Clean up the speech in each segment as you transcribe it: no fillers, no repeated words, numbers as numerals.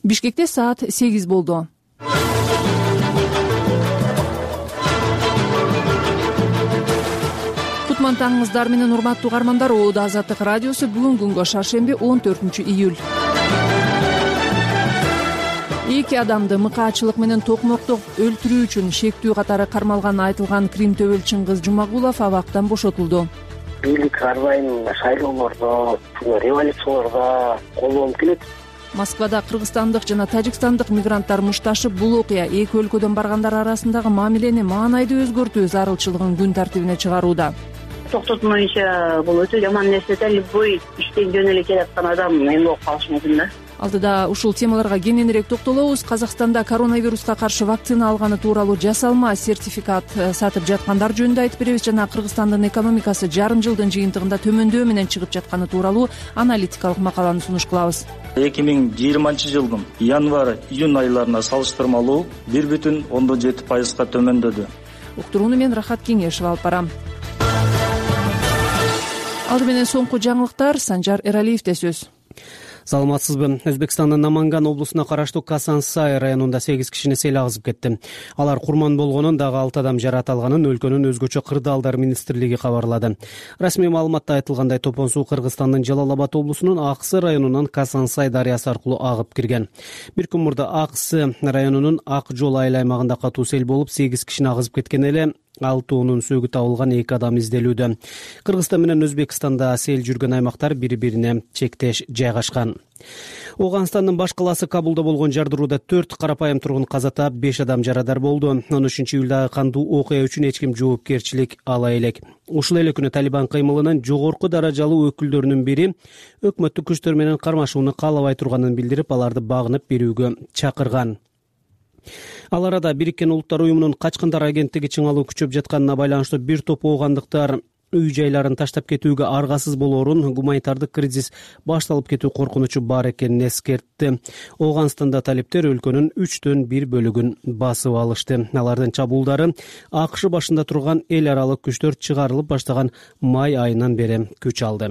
Бишкекте саат 8 болду. Кутман таңыңыздар менен урматтуу угармандар. Оода Азаттык радиосу бүгүн күнгө шаршемби 14 июль. 2 адамды мыкаачылык менен токмоктоп өлтүрүү үчүн шектүү катары кармалганы айтылган Крим төбөл Чыңгыз Жумагулов абактан бошотулду. Бийлик ар дайым шайлоолордо, революцияларда колдонуп келет. Москвада кыргызстандык жана тажикстандык мигранттар мушташып, бул окуя эки өлкөдөн баргандар арасындагы мамилени маанайды өзгөртүү зарылчылыгын күн тартибине чыгарууда. Токтотмоюнча бул өтө жаман нерсе да. Любой иштен жөн эле келаткан адам эме болуп калышы мүмкүн да. Алдыда ушул темаларга кененирээк токтолобуз. Казакстанда коронавируска каршы вакцина алганы тууралуу жасалма сертификат сатып жаткандар жөнүндө айтып беребиз жана Кыргызстандын экономикасы жарым жылдын жыйынтыгында төмөндөө менен чыгып жатканы тууралуу аналитикалык макаланы сунуш кылабыз. 2020 жылдын январь-июнь айларына салыштырмалуу 1,7% төмөндөдү. Уктурууну мен Рахат Кеңешева алып барам. Алды менен соңку жаңылыктар Санжар Эралиевде сөз. Саламатсызбы. Өзбекстандын Наманган облусуна караштуу Касан-Сай районунда 8 кишини сел агызып кетти. Алар курман болгонун, дагы 6 адам жаракат алганын өлкөнүн өзгөчө кырдаалдар министрлиги кабарлады. Расмий маалыматта айтылгандай, топон суу Кыргызстандын Жалал-Абад облусунун Аксы районунан Касан-Сай дарыясы аркылуу агып кирген. Бир күн мурда Аксы районунун Ак жол айыл аймагында катуу сел болуп 8 кишини агызып кеткен эле. 6 сөгү табылган 2 адам изделүүдө. Кыргызстан менен Өзбекстанда сел жүргөн аймактар бири-бирине чектеш жайгашкан. Ооганстандын баш калаасы Кабулда болгон жардырууда 4 карапайым тургун каза таап, 5 адам жарадар болду. 13-июлдагы кандуу окуя үчүн эч ким жоопкерчилик ала элек. Ушул эле күнү Талибан кыймылынын жогорку даражалуу өкүлдөрүнүн бири өкмөттүк күчтөр менен кармашууну каалабай турганын билдирип, аларды багынып берүүгө чакырган. Ал арада Бириккен Улуттар уюмунун качкындар агенттиги чыңалуу күчөп жатканына байланыштуу бир топ оогандыктар үй жайларын таштап кетүүгө аргасыз болоорун, гуманитардык кризис башталып кетүү коркунучу бар экенин эскертти. Ооганстанда талиптер өлкөнүн 1/3 бөлүгүн басып алышты. Алардын чабуулдары АКШ башында турган эл аралык күчтөр чыгарылып баштаган май айынан бери күч алды.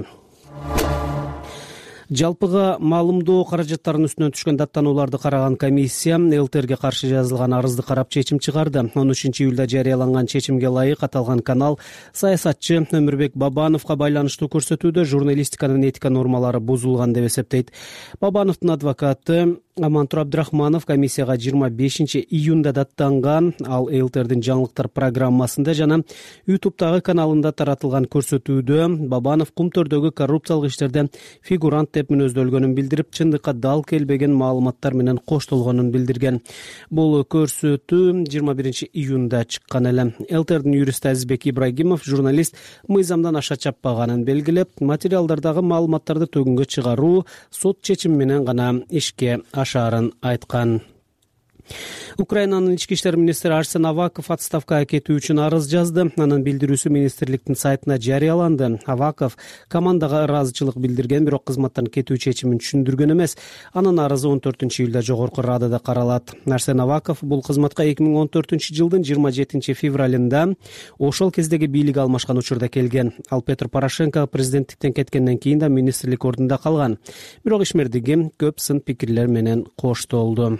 Жалпыга маалымдоо каражаттарынын үстүнөн түшкөн даттанууларды караган комиссия ЛТРге каршы жазылган арызды карап чечим чыгарды. 13-июлда жарыяланган чечимге ылайык аталган канал саясатчы Өмүрбек Бабановго байланыштуу көрсөтүүдө журналистиканын этика нормалары бузулган деп эсептейт. Бабановдун адвокаты Амантур Абдрахманов комиссияга 25-июнда даттанган ал ЛТРдин жаңылыктар программасында жана YouTube'дагы каналында таратылган көрсөтүүдө Бабанов кумтөрдөгү коррупциялык иштерде фигурант деп мүнөздөлгөнүн билдирип, чындыкка дал келбеген маалыматтар менен коштолгонун билдирген. Бул көрсөтүү 21-июнда чыккан эле. ЛТРдин юристи Азизбек Ибрагимов журналист мыйзамдан аша чаппаганын белгилеп, материалдардагы маалыматтарды төгүнгө чыгаруу сот чечими менен гана ишке ашаарын айткан. Украинанын ички иштер министри Арсен Аваков отставкага кетүү үчүн арыз жазды. Анын билдирүүсү министрликтин сайтына жарыяланды. Аваков командага ыраазычылык билдирген, бирок кызматтан кетүү чечимин түшүндүргөн эмес. Анын арызы 14-июлда жогорку радада каралат. Арсен Аваков бул кызматка 2014-жылдын 27 февралында ошол кездеги бийлик алмашкан учурда келген. Ал Петр Порошенко президенттиктен кеткенден кийин да министрлик ордунда калган. Бирок ишмердиги көп сын пикирлер менен коштолду.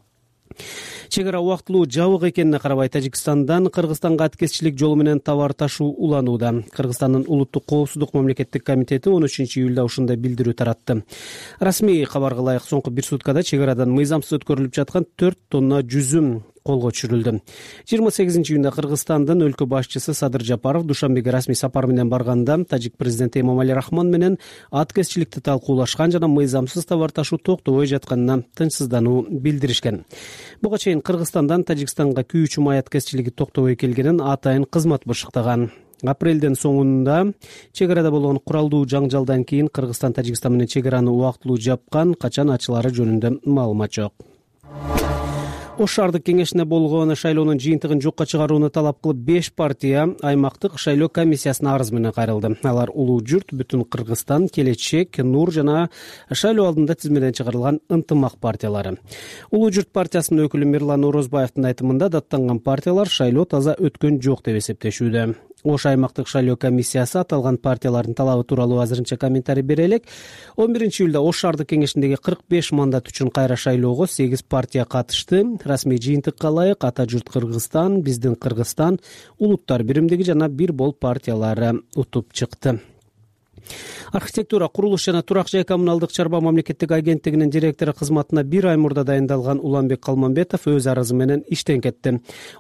Чек ара убактылуу жабык экенине карабай, Тажикстандан Кыргызстанга аткезчилик жолу менен товар ташуу уланууда. Кыргызстандын улуттук коопсуздук мамлекеттик комитети 13-июлда ушундай билдирүү таратты. Расмий кабарга ылайык, соңку бир суткада чек арадан мыйзамсыз өткөрүлүп жаткан 4 тонна жүзүм колго түшүрүлдү. 28-июнда Кыргызстандын өлкө башчысы Садыр Жапаров Душанбеге расмий сапар менен барганда тажик президенти Эмомали Рахмон менен аткезчиликти талкуулашкан жана мыйзамсыз товар ташуу токтобой жатканына тынчсыздануу билдиришкен. Буга чейин Кыргызстандан Тажикстанга күйүүчү май аткезчилиги токтобой келгенин атайын кызмат бышыктаган. Апрелдин соңунда чек арада болгон куралдуу жаңжалдан кийин Кыргызстан Тажикстан менен чек араны убактылуу жапкан, качан ачылары жөнүндө маалымат жок. Ош шаардык кеңешине болгон шайлоонун жыйынтыгын жокко чыгарууну талап кылып 5 партия аймактык шайлоо комиссиясына арыз менен кайрылды. Алар Улуу журт, Бүтүн Кыргызстан, Келечек, Нур жана шайлоо алдында тизмеден чыгарылган Ынтымак партиялары. Улуу журт партиясынын өкүлү Мирлан Орозбаевдин айтымында даттанган партиялар шайлоо таза өткөн жок деп эсептешүүдө. Ош аймактык шайлоо комиссиясы аталган партиялардын талабы тууралуу азырынча комментарий бере элек. 11-июлда Ош шаардык кеңешиндеги 45 мандат үчүн кайра шайлоого 8 партия катышты. Расмий жыйынтыкка ылайык Ата журт Кыргызстан, Биздин Кыргызстан, Улуттар биримдиги жана Бир бол партиялары утуп чыкты. Архитектура, курулуш жана турак жай коммуналдык чарба мамлекеттик агенттигинин директору кызматына 1 ай мурда дайындалган Уланбек Калманбетов өз арызы менен иштен кетти.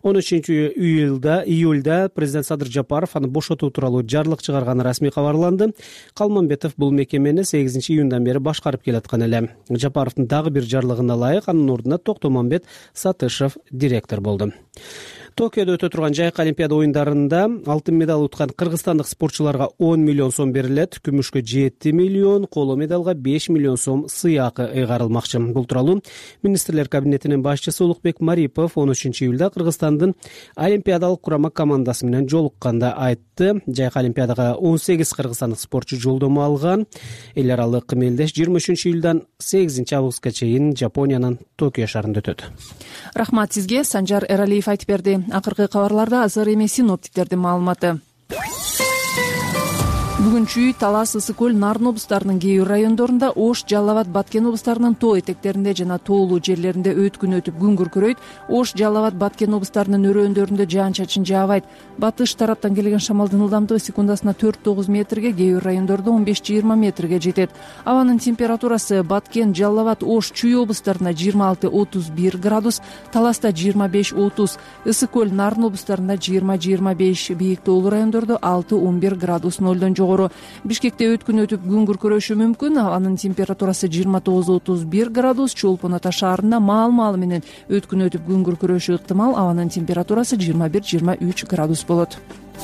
13-июлда президент Садыр Жапаров аны бошотуу тууралуу жарлык чыгарганы расмий кабарланды. Калманбетов бул мекемени 8-июндан бери башкарып келаткан эле. Жапаровдун дагы бир жарлыгына ылайык анын ордуна Токтомамбет Сатышев директор болду. Токиодо өтө турган жайкы олимпиада оюндарында алтын медаль уткан кыргызстандык спортчуларга 10 миллион сом берилет, күмүшкө 7 миллион, коло медалга 5 миллион сом сыйакы ыйгарылмакчы. Бул тууралуу министрлер кабинетинин башчысы Улукбек Марипов 13-июлда Кыргызстандын олимпиадалык курама командасы менен жолукканда айтты. Жайкы олимпиадага 18 кыргызстандык спортчу жолдомо алган. Эл аралык мелдеш 23-июлдан 8-августка чейин Жапониянын Токио шаарында өтөт. Рахмат сизге, Санжар Эралиев айтып берди. Акыркы кабарларда азыр эми синоптиктердин маалыматы. Бүгүнчү үй Талас, Ысык көл, Нарын облустарынын кээ бир райондорунда, Ош, Жалал Абад, Баткен облустарынын тоо этектеринде жана тоолуу жерлеринде өткүн өтүп күн күркүрөйт. Ош, Жалал Абад, Баткен облустарынын өрөөндөрүндө жаан-чачын жаабайт. Батыш тараптан келген шамалдын ылдамдыгы секундасына 4-9 метрге, кээ бир райондордо 15-20 метрге жетет. Абанын температурасы Баткен, Жалал Абад, Ош, Чүй облустарында 26-31 градус, Таласта 25-30, Ысык көл, Нарын облустарында 20-25, бийик тоолуу райондордо 6-11 градус нолдон жогору. Бишкекте өткүн өтүп күн күркүрөшү мүмкүн. Анын температурасы 29-31 градус. Чолпон Ата шаарында маал-маалы менен өткүн өтүп күн күркүрөшү ыктымал. Абанын температурасы 21-23 градус болот.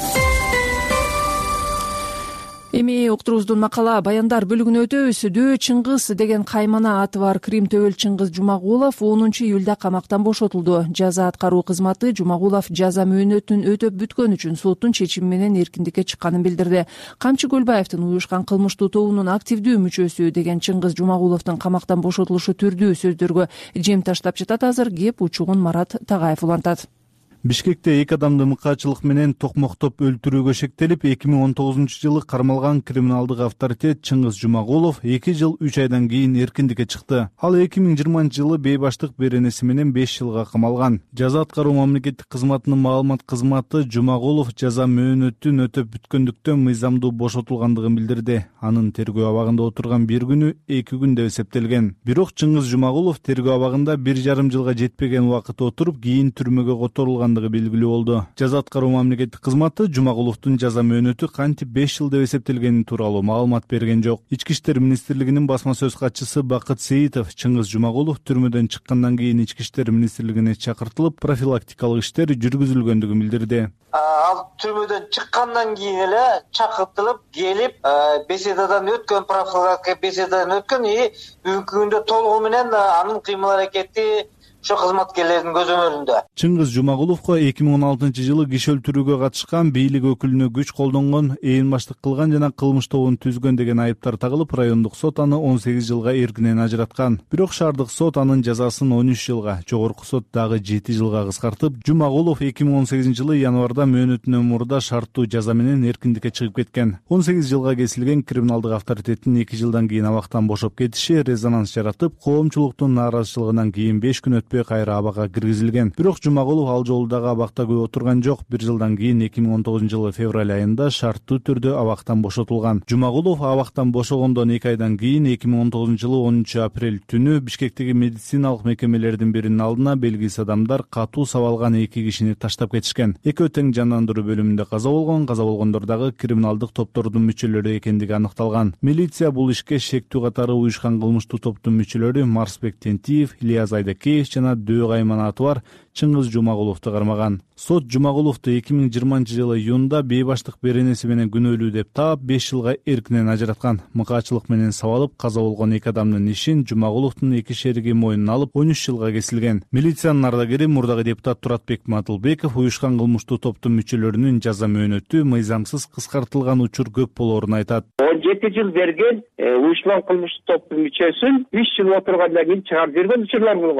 Эми уктуруубуздун макала баяндар бөлүгүнө өтөбүз. Дөө Чыңгыз деген каймана аты бар Крим Төбөл Чыңгыз Жумагулов 10-июлда камактан бошотулду. Жаза аткаруу кызматы Жумагулов жаза мөөнөтүн өтөп бүткөн үчүн соттун чечими менен эркиндикке чыкканын билдирди. Камчы Көлбаевдин уюшкан кылмыштуу тобунун активдүү мүчөсү деген Чыңгыз Жумагуловдун камактан бошотулушу түрдүү сөздөргө жем таштап жатат. Азыр кеп учугун Марат Тагаев улантат. Бишкекте 2 адамды мыкаачылык менен токмоктоп өлтүрүүгө шектелип 2019-жылы кармалган криминалдык авторитет Чыңгыз Жумагулов 2 жыл 3 айдан кийин эркиндикке чыкты. Ал 2020-жылы бейбаштык беренеси менен 5 жылга камалган. Жаза аткаруу мамлекеттик кызматынын маалымат кызматы Жумагулов жаза мөөнөтүн өтөп бүткөндүктөн мыйзамдуу бошотулгандыгын билдирди. Анын тергөө абагында отурган бир күнү 2 күн деп эсептелген. Бирок Чыңгыз Жумагулов тергөө абагында 1,5 жылга жетпеген убакыт отуруп, кийин түрмөгө которулган белгилүү болду. Жаза аткаруу мамлекеттик кызматы Жумагуловдун жаза мөөнөтү кантип 5 жыл деп эсептелгени тууралуу маалымат берген жок. Ички иштер министрлигинин басма сөз катчысы Бакыт Сейитов Чыңгыз Жумагулов түрмөдөн чыккандан кийин Ички иштер министрлигине чакыртылып, профилактикалык иштер жүргүзүлгөндүгүн билдирди. Ал түрмөдөн чыккандан кийин эле чакыртылып келип, беседадан өткөн, профилактика беседадан өткөн и бүгүнкү күндө толугу менен анын кыймыл аракети ошо кызматкерлердин көзөмөлүндө. Чыңгыз Жумагуловго 2016-жылы киши өлтүрүүгө катышкан, бийлик өкүлүнө күч колдонгон, ээн баштык кылган жана кылмыш тобун түзгөн деген айыптар тагылып, райондук сот аны 18 жылга эркинен ажыраткан. Бирок шаардык сот анын жазасын 13 жылга, жогорку сот дагы 7 жылга кыскартып, Жумагулов 2018-жылы январда мөөнөтүнөн мурда шарттуу жаза менен эркиндикке чыгып кеткен. 18 жылга кесилген криминалдык авторитеттин 2 жылдан кийин абактан бошоп кетиши резонанс жаратып, коомчулуктун нааразычылыгынан кийин 5 күн кайра абакка киргизилген. Бирок Жумагулов ал жолу дагы абакта көп отурган жок. 1 жылдан кийин 2019-жылы февраль айында шарттуу түрдө абактан бошотулган. Жумагулов абактан бошогондон 2 айдан кийин 2019-жылы 10 апрель түнү Бишкектеги медициналык мекемелердин биринин алдына белгисиз адамдар катуу сабалган 2 кишини таштап кетишкен. Экөө тең жандандыруу бөлүмүндө каза болгон. Каза болгондор дагы криминалдык топтордун мүчөлөрү экендиги аныкталган. Милиция бул ишке шектүү катары уюшкан кылмыштуу топтун мүчөлөрү Марсбек Тентиев, Ильяз Айдакеев жана Дөө кайманаты бар Чыңгыз Жумагуловду кармаган. Сот Жумагуловду 2020-жылы июнда бейбаштык беренеси менен күнөөлүү деп таап 5 жылга эркинен ажыраткан. Мыкаачылык менен сабалып каза болгон 2 адамдын ишин Жумагуловдун 2 шериги мойнуна алып 13 жылга кесилген. Милициянын ардагери мурдагы депутат Туратбек Матылбеков уюшкан кылмыштуу топтун мүчөлөрүнүн жаза мөөнөтү мыйзамсыз кыскартылган учур көп болоорун айтат. 17 жыл берген уюшкан кылмыштуу топтун мүчөсүн 3 жыл отургандан кийин чыгарып жиберген учурлар болгон. Анан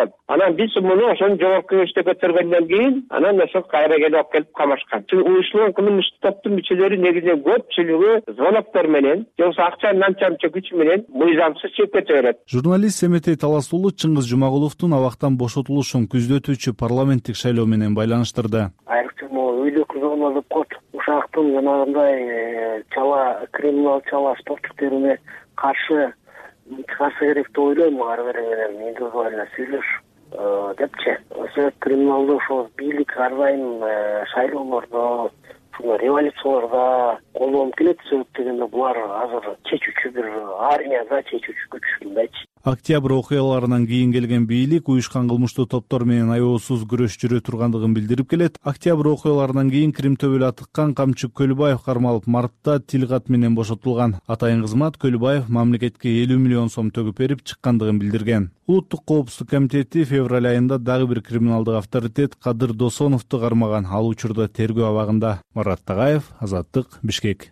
анан биз муну ошону жогорку кеңеште көтөргөндөн кийин анан ошо кайра алып келип камашкан. Уюштурулган кылмыштык топтун мүчөлөрү негизинен көпчүлүгү звоноктор менен же болбосо акча намчамчы күч менен мыйзамсыз чек көтөрөт. Журналист Семетей Талас уулу Чыңгыз Жумагуловдун абактан бошотулушун күздө өтүүчү парламенттик шайлоо менен байланыштырды. Айрыкча могу үйлүк зоналып коюп ушактын жанагындай чала криминал чала спорттук түрүнө каршы чыгарса керек деп ойлойм. Ар бери менен индивидуально сүйлөшүп депчи. Ошо криминалдуу ошо бийлик ар дайым шайлоолордо, революцияларда колдонуп келет. Себеп дегенде булар азыр чечүүчү бир армияда чечүүчү күч мындайчы. Октябрь окуяларынан кийин келген бийлик уюшкан кылмыштуу топтор менен аеосуз күрөш жүрө тургандыгын билдирип келет. Октябрь окуяларынан кийин Крим төбөлү атыккан Камчы Көлбаев кармалып, мартта тилгат менен бошотулган. Атайын кызмат Көлбаев мамлекетке 50 миллион сом төгүп берип чыккандыгын билдирген. Улуттук коопсуздук комитети февраль айында дагы бир криминалдык авторитет Кадыр Досоновду кармаган. Ал учурда тергөө абагында. Марат Тагаев, Азаттык, Бишкек.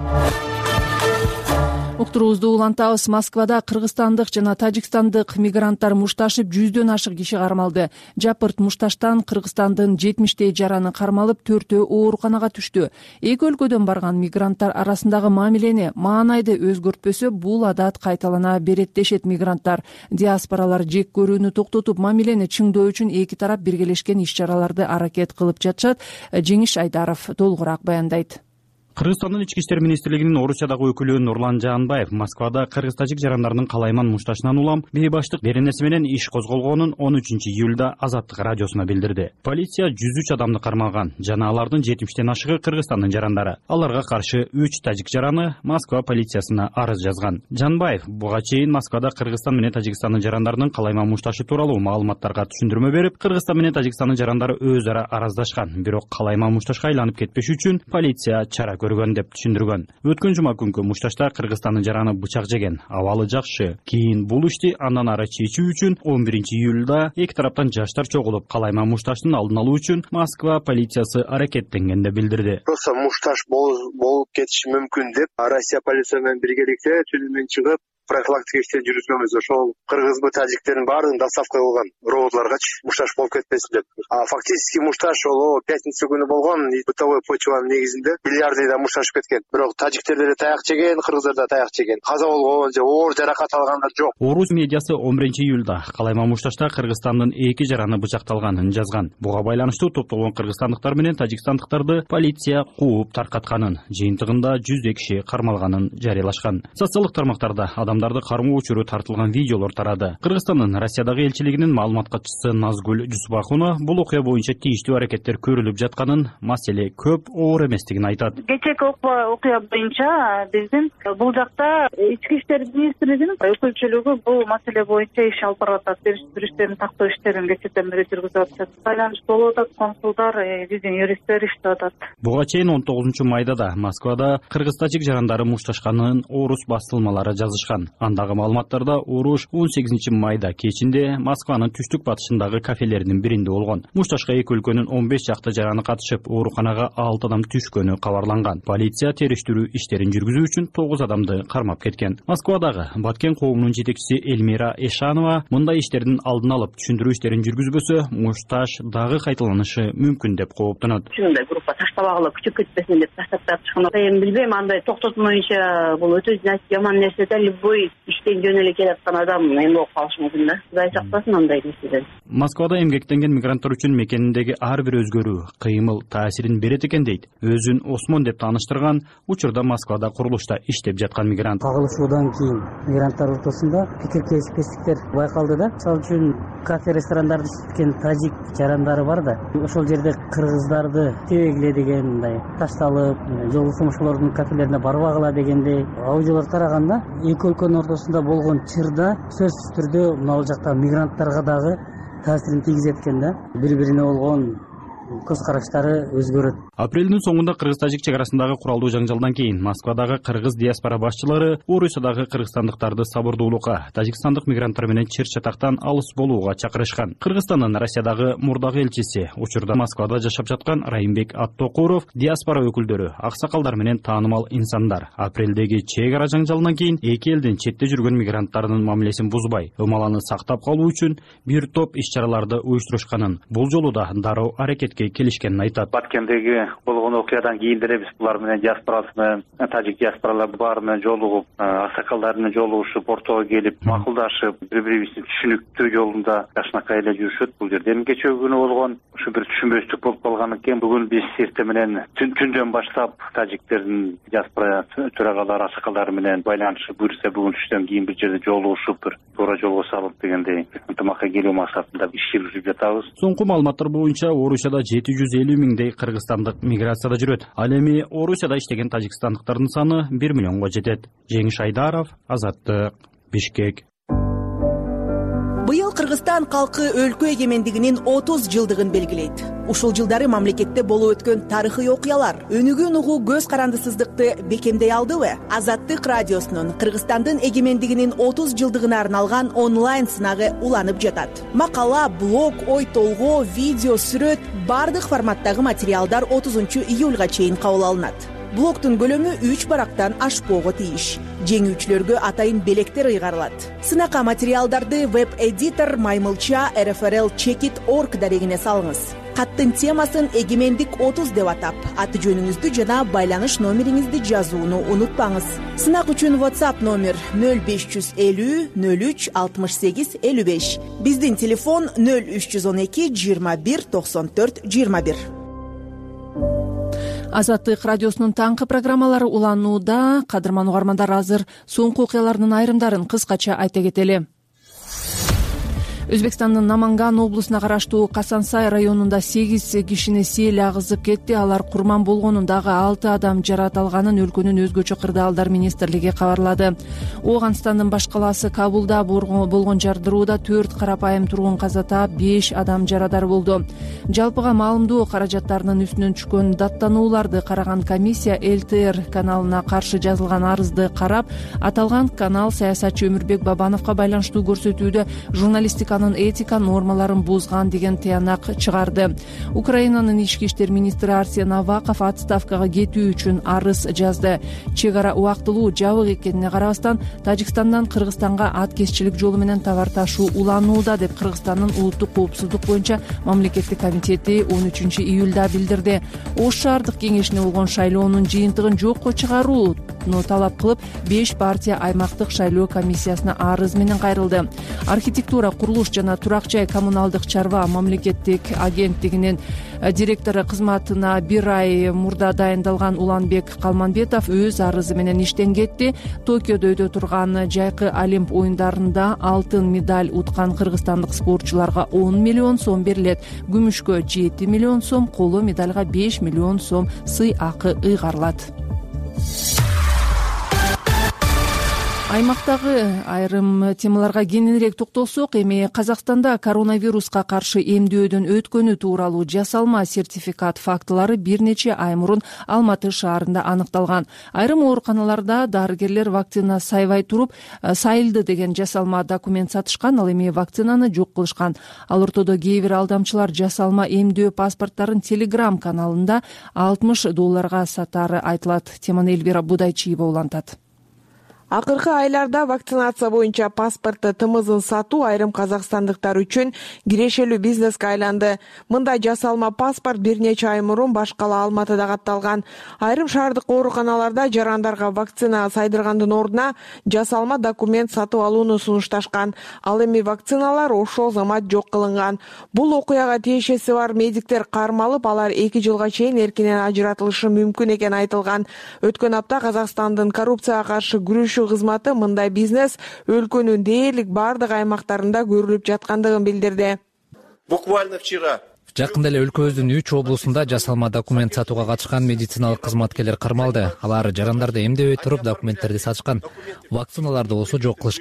Уктуруубузду улантабыз. Москвада кыргызстандык жана тажикстандык мигранттар мушташып 100дөн ашык киши кармалды. Жапырт мушташтан Кыргызстандын 70 жараны кармалып, 4-өө ооруканага түштү. Эки өлкөдөн барган мигранттар арасындагы мамилени маанайды өзгөртпөсө, бул адат кайталана берет дешет мигранттар. Диаспоралар жек көрүүнү токтотуп, мамилени чыңдоо үчүн эки тарап биргелешкен иш-чараларды аракет кылып жатышат. Жеңиш Айдаров толугураак баяндайт. Кыргызстандын ички иштер министрлигинин Орусиядагы өкүлү Нурлан Жаанбаев Москвада кыргыз-тажик жарандарынын калайман мушташынан улам бейбаштык беренеси менен иш козголгонун 13 июлда Азаттык радиосуна билдирди. Полиция 103 адамды кармалган жана алардын 70ден ашыгы Кыргызстандын жарандары. Аларга каршы 3 тажик жараны Москва полициясына арыз жазган. Жаанбаев буга чейин Москвада Кыргызстан менен Тажикстандын жарандарынын калайман мушташы тууралуу маалыматтарга түшүндүрмө берип, Кыргызстан менен Тажикстандын жарандары өз ара араздашкан. Бирок калайман мушташка айланып кетпеш үчүн полиция чара көргөн деп түшүндүргөн. Өткөн жума күнкү мушташта Кыргызстандын жараны бычак жеген. Абалы жакшы. Кийин бул ишти андан ары чечүү үчүн 11 июлда эки тараптан жаштар чогулуп, калайман мушташтын алдын алуу үчүн Москва полициясы аракеттенген деп билдирди. Просто мушташ болуп кетиши мүмкүн деп Россия полиция менен биргеликте түнүнөн чыгып профилактика иштери жүргүзгөнбүз. Ошол кыргызбы тажиктердин баарын доставка кылган роботлоргачы мушташ болуп кетпесин деп. Фактически мушташ ол пятница күнү болгон, бытовой почванын негизинде миллиардыйда мушташып кеткен. Бирок тажиктер деле таяк жеген, кыргыздар да таяк жеген. Каза болгон же оор жаракат алгандар жок. Орус медиасы 11 июлда калайман мушташта Кыргызстандын эки жараны бычакталганын жазган. Буга байланыштуу топтолгон кыргызстандыктар менен тажикстандыктарды полиция кууп таркатканын, жыйынтыгында 100 киши кармалганын жарыялашкан. Социалдык тармактарда адамдарды кармоо учуру тартылган видеолор тарады. Кыргызстандын Россиядагы элчилигинин маалымат катчысы Назгүл Жусупахунова бул окуя боюнча тийиштүү аракеттер көрүлүп жатканын, маселе көп оор эместигин айтат. Кечээки окуя боюнча биздин бул жакта ички иштер министрлигинин өкүлчүлүгү бул маселе боюнча иш алып барып атат. Иштерин тактоо иштерин кечээден бери жүргүзүп атышат. Байланыш болуп атат, консулдар, биздин юристтер иштеп атат. Буга чейин 19 майда да Москвада кыргыз-тажик жарандары мушташканын орус басылмалары жазышкан. Андагы маалыматтарда уруш 18 майда кечинде Москванын түштүк батышындагы кафелердин биринде болгон. Мушташка эки өлкөнүн 15 жакты жараны катышып, ооруканага 6 адам түшкөнү кабарланган. Полиция териштирүү иштерин жүргүзүү үчүн 9 адамды кармап кеткен. Москвадагы Баткен коомунун жетекчиси Эльмира Эшанова мындай иштердин алдын алып түшүндүрүү иштерин жүргүзбөсө, мушташ дагы кайталанышы мүмкүн деп кооптонот. Ушундай группа таштабагыла күчүп кетпесин деп таштап чыккан. Эми билбейм, андай токтотмоюнча бул өтө жаман нерсе да. Любой иштен жөн эле келаткан адам эме болуп калышы мүмкүн да. Кудай сактасын андай нерседен. Москвада эмгектенген мигранттар үчүн мекениндеги ар бир өзгөрүү, кыймыл таасирин берет экен дейт. Өзүн Осмон деп тааныштырган, учурда Москвада курулушта иштеп жаткан мигрант. Кагылышуудан кийин мигранттар ортосунда пикир келишпестиктер байкалды да. Мисалы үчүн кафе ресторандарды иштеткен тажик жарандары бар да. Ошол жерде кыргыздарды тебегиле деген мындай ташталып, жол сумушчулардын кафелерине барбагыла дегендей аудиолор тараганда, эки өлкөнүн ортосунда болгон чырда сөзсүз түрдө мына жакта мигранттарга дагы таасирин тийгизет экен да. Бири-бирине болгон көз караштары өзгөрөт. Апрелдин соңунда кыргыз-тажик чек арасындагы куралдуу жаңжалдан кийин Москвадагы кыргыз диаспора башчылары Орусиядагы кыргызстандыктарды сабырдуулукка, тажикстандык мигранттар менен чыр чатактан алыс болууга чакырышкан. Кыргызстандын Россиядагы мурдагы элчиси, учурда Москвада жашап жаткан Райымбек Аттокуров диаспора өкүлдөрү, аксакалдар менен таанымал инсандар апрелдеги чек ара жаңжалынан кийин эки элдин четте жүргөн мигранттарынын мамилесин бузбай, ымаланы сактап калуу үчүн бир топ иш-чараларды уюштурушканын, бул жолу да дароо аракетке келишкенин айтат. Баткендеги болгон окуядан кийин деле биз булар менен диаспорасы менен, тажик диаспоралар баары менен жолугуп, аксакалдар менен жолугушуп, ортого келип, макулдашып, бири-бирибиздин түшүнүктүү жолунда жакшынакай эле жүрүшөт. Бул жерде эми кечеги күнү болгон ушу бир түшүнбөстүк болуп калган экен. Бүгүн биз эрте менен түндөн баштап тажиктердин диаспора төрагалары, аксакалдары менен байланышып, буюрса бүгүн түштөн кийин бир жерде жолугушуп, бир туура жолго салып дегендей ынтымакка келүү максатында иш жүргүзүп жатабыз. Соңку маалыматтар боюнча Орусияда 750 миңдей кыргызстандык миграцияда жүрөт. Ал эми Орусияда иштеген тажикстандыктардын саны 1 миллионго жетет. Жеңиш Айдаров, Азаттык, Бишкек. Быйыл Кыргызстан калкы өлкө эгемендигинин 30 жылдыгын белгилейт. Ушул жылдары мамлекетте болуп өткөн тарыхый окуялар өнүгүүнү угуу көз карандысыздыкты бекемдей алдыбы? Азаттык радиосунун Кыргызстандын эгемендигинин 30 жылдыгына арналган онлайн сынагы уланып жатат. Макала, блог, ой толгоо, видео, сүрөт бардык форматтагы материалдар 30 июлга чейин кабыл алынат. Блогтун көлөмү 3 барактан ашпоого тийиш. Жеңүүчүлөргө атайын белектер ыйгарылат. Сынакка материалдарды веб-эдитор Маймылча RFRL-Checkit.org дарегине салыңыз. Каттын темасын эгемендик 30 деп атап, аты жөнүңүздү жана байланыш номериңизди жазууну унутпаңыз. Сынак үчүн WhatsApp номер 0550 03 68 55. Биздин телефон 0312 21 94 21. Азаттык радиосунун таңкы программалары уланууда. Кадырман угармандар, азыр соңку окуялардын айрымдарын кыскача айта кетели. Өзбекстандын Наманган облусуна караштуу Касансай районунда 8 кишини сел агызып кетти. Алар курман болгонун, дагы 6 адам жараталганын өлкөнүн өзгөчө кырдаалдар министрлиги кабарлады. Ооганстандын баш калаасы Кабулда болгон жардырууда 4 карапайым тургун каза таап, 5 адам жарадар болду. Жалпыга маалымдоо каражаттарынын үстүнөн түшкөн даттанууларды караган комиссия ЛТР каналына каршы жазылган арызды карап, аталган канал саясатчы Өмүрбек Бабановго байланыштуу көрсөтүүдө журналистика этика нормаларын бузган деген тыянак чыгарды. Украинанын ички иштер министри Арсен Аваков отставкага кетүү үчүн арыз жазды. Чек ара убактылуу жабык экенине карабастан, Тажикстандан Кыргызстанга аткезчилик жолу менен товар ташуу уланууда деп Кыргызстандын улуттук коопсуздук боюнча мамлекеттик комитети 13 июлда билдирди. Ош шаардык кеңешине болгон шайлоонун жыйынтыгын жокко чыгарууну талап кылып, 5 партия аймактык шайлоо комиссиясына арыз менен кайрылды. Архитектура, курулуш жана турак жай коммуналдык чарба мамлекеттик агенттигинин директору кызматына 1 ай мурда дайындалган Уланбек Калманбетов өз арызы менен иштен кетти. Токиодо өтө турган жайкы Олимп оюндарында алтын медаль уткан кыргызстандык спортчуларга 10 миллион сом берилет. Күмүшкө 7 миллион сом, коло медальга 5 миллион сом сый акы ыйгарылат. Аймактагы айрым темаларга кененирээк токтолсок, эми Казакстанда коронавируска каршы эмдөөдөн өткөнү тууралуу жасалма сертификат фактылары бир нече ай мурун Алматы шаарында аныкталган. Айрым ооруканаларда дарыгерлер вакцина сайбай туруп сайылды деген жасалма документ сатышкан, ал эми вакцинаны жок кылышкан. Ал ортодо кээ бир алдамчылар жасалма эмдөө паспорттарын Telegram каналында $60 сатары айтылат. Теманы Эльвира Будайчиева улантат. Акыркы айларда вакцинация боюнча паспортты тымызын сатуу айрым казакстандыктар үчүн кирешелүү бизнеске айланды. Мындай жасалма паспорт бир нече ай мурун баш кала Алматыда катталган. Айрым шаардык ооруканаларда жарандарга вакцина сайдыргандын ордуна жасалма документ сатып алууну сунушташкан. Ал эми вакциналар ошол замат жок кылынган. Бул окуяга тиешеси бар медиктер кармалып, алар 2 жылга чейин эркинен ажыратылышы мүмкүн экени айтылган. Өткөн апта Казакстандын коррупцияга каршы күрөшүү кызматы мындай бизнес өлкөнүн дээрлик бардык аймактарында көрүлүп жаткандыгын билдирди. Буквально вчера Жакында эле өлкөбүздүн 3 облусунда жасалма документ сатууга катышкан медициналык кызматкерлер кармалды. Алар жарандарды эмдебей туруп документтерди сатышкан. Вакциналарды болсо жок кылышкан.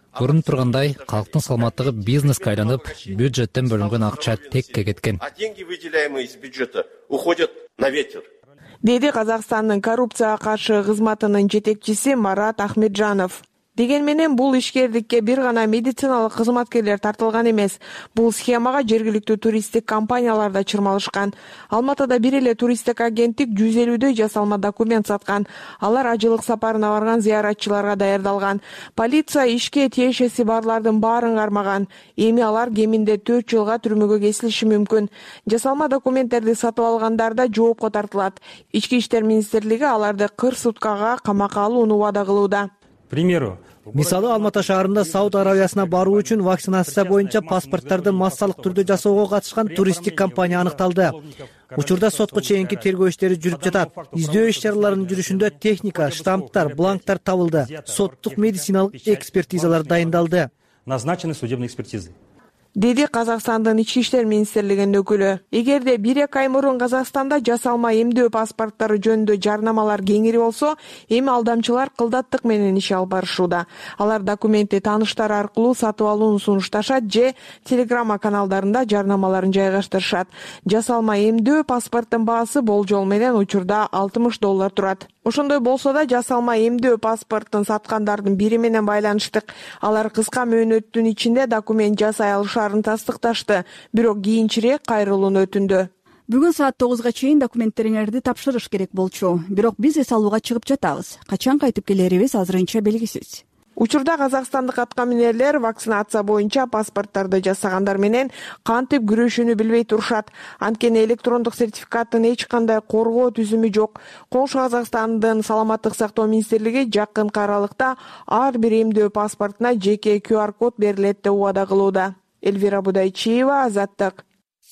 көрүнүп тургандай, калктын саламаттыгы бизнеске айланып, бюджеттен бөлүнгөн акча текке кеткен. А деньги, выделяемые из бюджета, уходят на ветер. Деди Казакстандын коррупцияга каршы кызматынын жетекчиси Марат Ахмеджанов. Деген менен бул ишкерликке бир гана медициналык кызматкерлер тартылган эмес. Бул схемага жергиликтүү туристтик компаниялар да чырмалышкан. Алматыда бир эле туристтик агенттик 150дөй жасалма документ саткан. Алар ажылык сапарына барган зыяратчыларга даярдалган. Полиция ишке тиешеси барлардын баарын кармаган. Эми алар кеминде 4 жылга түрмөгө кесилиши мүмкүн. Жасалма документтерди сатып алгандар да жоопко тартылат. Ички иштер министрлиги аларды 40 суткага камакка алууну убада кылууда. К примеру, мисалы Алматы шаарында Сауд Аравиясына баруу үчүн вакцинация боюнча паспорттарды массалык түрдө жасоого катышкан туристтик компания аныкталды. Учурда сотко чейинки тергөө иштери жүрүп жатат. Издөө иш-чараларынын жүрүшүндө техника, штамптар, бланктар табылды. Соттук медициналык экспертизалар дайындалды. Назначены судебные экспертизы. Деди Казакстандын ички иштер министрлигинин өкүлү. Эгерде 1-2 ай мурун Казакстанда жасалма эмдөө паспорттары жөнүндө жарнамалар кеңири болсо, эми алдамчылар кылдаттык менен иш алып барышууда. Алар документти тааныштар аркылуу сатып алууну сунушташат же телеграмма каналдарында жарнамаларын жайгаштырышат. Жасалма эмдөө паспорттун баасы болжол менен учурда $60 турат. Ошондой болсо да жасалма эмдөө паспортун саткандардын бири менен байланыштык. Алар кыска мөөнөттүн ичинде документ жасай алышарын тастыкташты, бирок кийинчерээк кайрылууну өтүндү. Бүгүн саат 9га чейин документтериңерди тапшырыш керек болчу. Бирок биз эс алууга чыгып жатабыз. Качан кайтып келерибиз азырынча белгисиз. Учурда казакстандык аткаминерлер вакцинация боюнча паспорттарды жасагандар менен кантип күрөшүүнү билбей турушат. Анткени электрондук сертификаттын эч кандай коргоо түзүмү жок. Коңшу Казакстандын саламаттык сактоо министрлиги жакынкы аралыкта ар бир эмдөө паспортуна жеке QR-код берилет деп убада кылууда. Эльвира Будайчиева, Азаттык.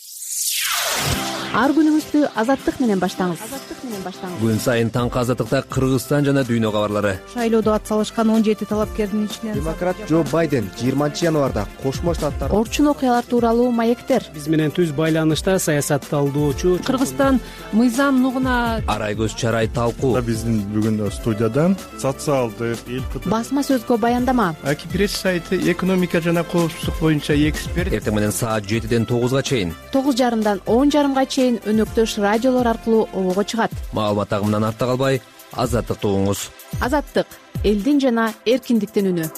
Ар күнүңүздү Азаттык менен баштаңыз. Күн сайын таңкы Азаттыкта Кыргызстан жана дүйнө кабарлары. Шайлоодо ат салышкан 17 талапкердин ичинен демократ Джо Байден 20-январда Кошмо Штаттар орчун окуялар тууралуу маектер. Биз менен түз байланышта саясат талдоочу Кыргызстан мыйзам нугуна Арайгөз Чарай талкуу. Биздин бүгүн студиядан социалдык басма сөзгө баяндама. Аки пресс сайты экономика жана коопсуздук боюнча эксперт. Эртең менен саат 7ден 9га чейин 9:30дан 10:30га чейин өнөктөш радиолор аркылуу обого чыгат. Маалымат агымынан артта калбай, Азаттыкты угуңуз. Азаттык — элдин жана эркиндиктин үнү.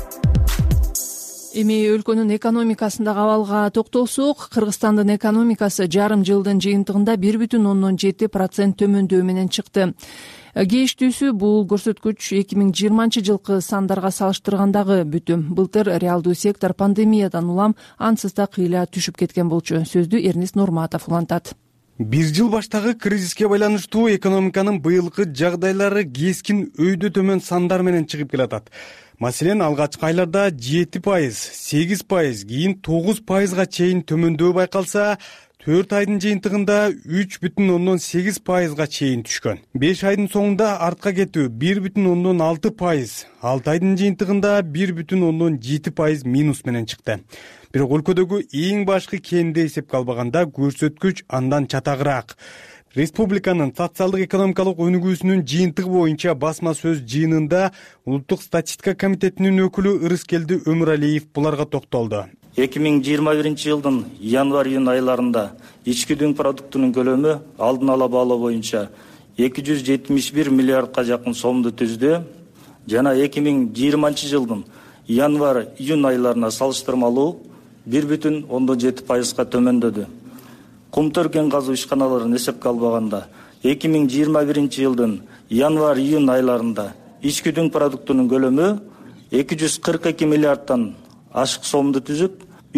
Эми өлкөнүн экономикасындагы абалга токтолсок, Кыргызстандын экономикасы жарым жылдын жыйынтыгында 1,7% төмөндөө менен чыкты. Кээштүүсү бул көрсөткүч 2020 жылкы сандарга салыштыргандагы бүтүм. Былтыр реалдуу сектор пандемиядан улам ансыз да кыйла түшүп кеткен болчу. Сөздү Эрнис Нурматов улантат. Бир жыл баштагы кризиске байланыштуу экономиканын быйылкы жагдайлары кескин өйдө төмөн сандар менен чыгып келатат. Маселен, алгачкы айларда 7%, 8%, кийин 9%га чейин төмөндөө байкалса, 4 айдын жыйынтыгында 3,8%га чейин түшкөн. 5 айдын соңунда артка кетүү 1,6%, 6 айдын жыйынтыгында 1,7% минус менен чыкты. Бирок өлкөдөгү эң башкы кенде эсепке албаганда көрсөткүч андан чатагыраак. Республиканын социалдык экономикалык өнүгүүсүнүн жыйынтыгы боюнча басма сөз жыйынында Улуттук статистика комитетинин өкүлү Ырыскелди Өмүралиев буларга токтолду. 2021 жылдын январь-июнь айларында ички дүң продуктунун көлөмү алдын ала баалоо боюнча 271 миллиардка жакын сомду түздү жана 2020 жылдын январь-июнь айларына салыштырмалуу 1,7%га төмөндөдү. Кумтөр кен казуу ишканаларын эсепке албаганда 2021 жылдын январь-июнь айларында ички дүң продуктунун көлөмү 242 миллиардтан ашык сомду түзүп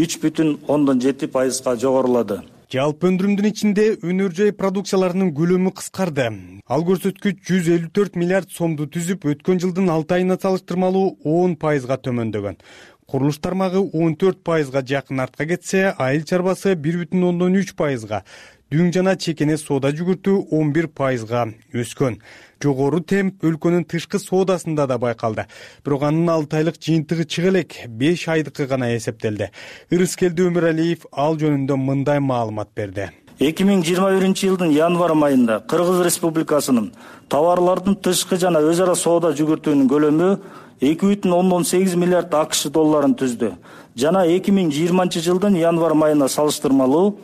3,7%га жогорулады. Жалпы өндүрүмдүн ичинде өнөр жай продукцияларынын көлөмү кыскарды. Ал көрсөткүч 154 миллиард сомду түзүп, өткөн жылдын 6 айына салыштырмалуу 10%га төмөндөгөн. Курулуш тармагы 14%га жакын артка кетсе, айыл чарбасы 1,3%га, дүң жана чекене соода жүгүртүү 11%га өскөн. Жогору темп өлкөнүн тышкы соодасында да байкалды. Бирок анын 6 айлык жыйынтыгы чыга элек 5 айдыкы гана эсептелди. Ырыскелди Өмүралиев ал жөнүндө мындай маалымат берди. 2021 жылдын январь айында Кыргыз Республикасынын товарлардын тышкы жана өз ара соода жүгүртүүнүн көлөмү 2,8 миллиард АКШ долларын түздү жана 2020 жылдын январь айына салыштырмалуу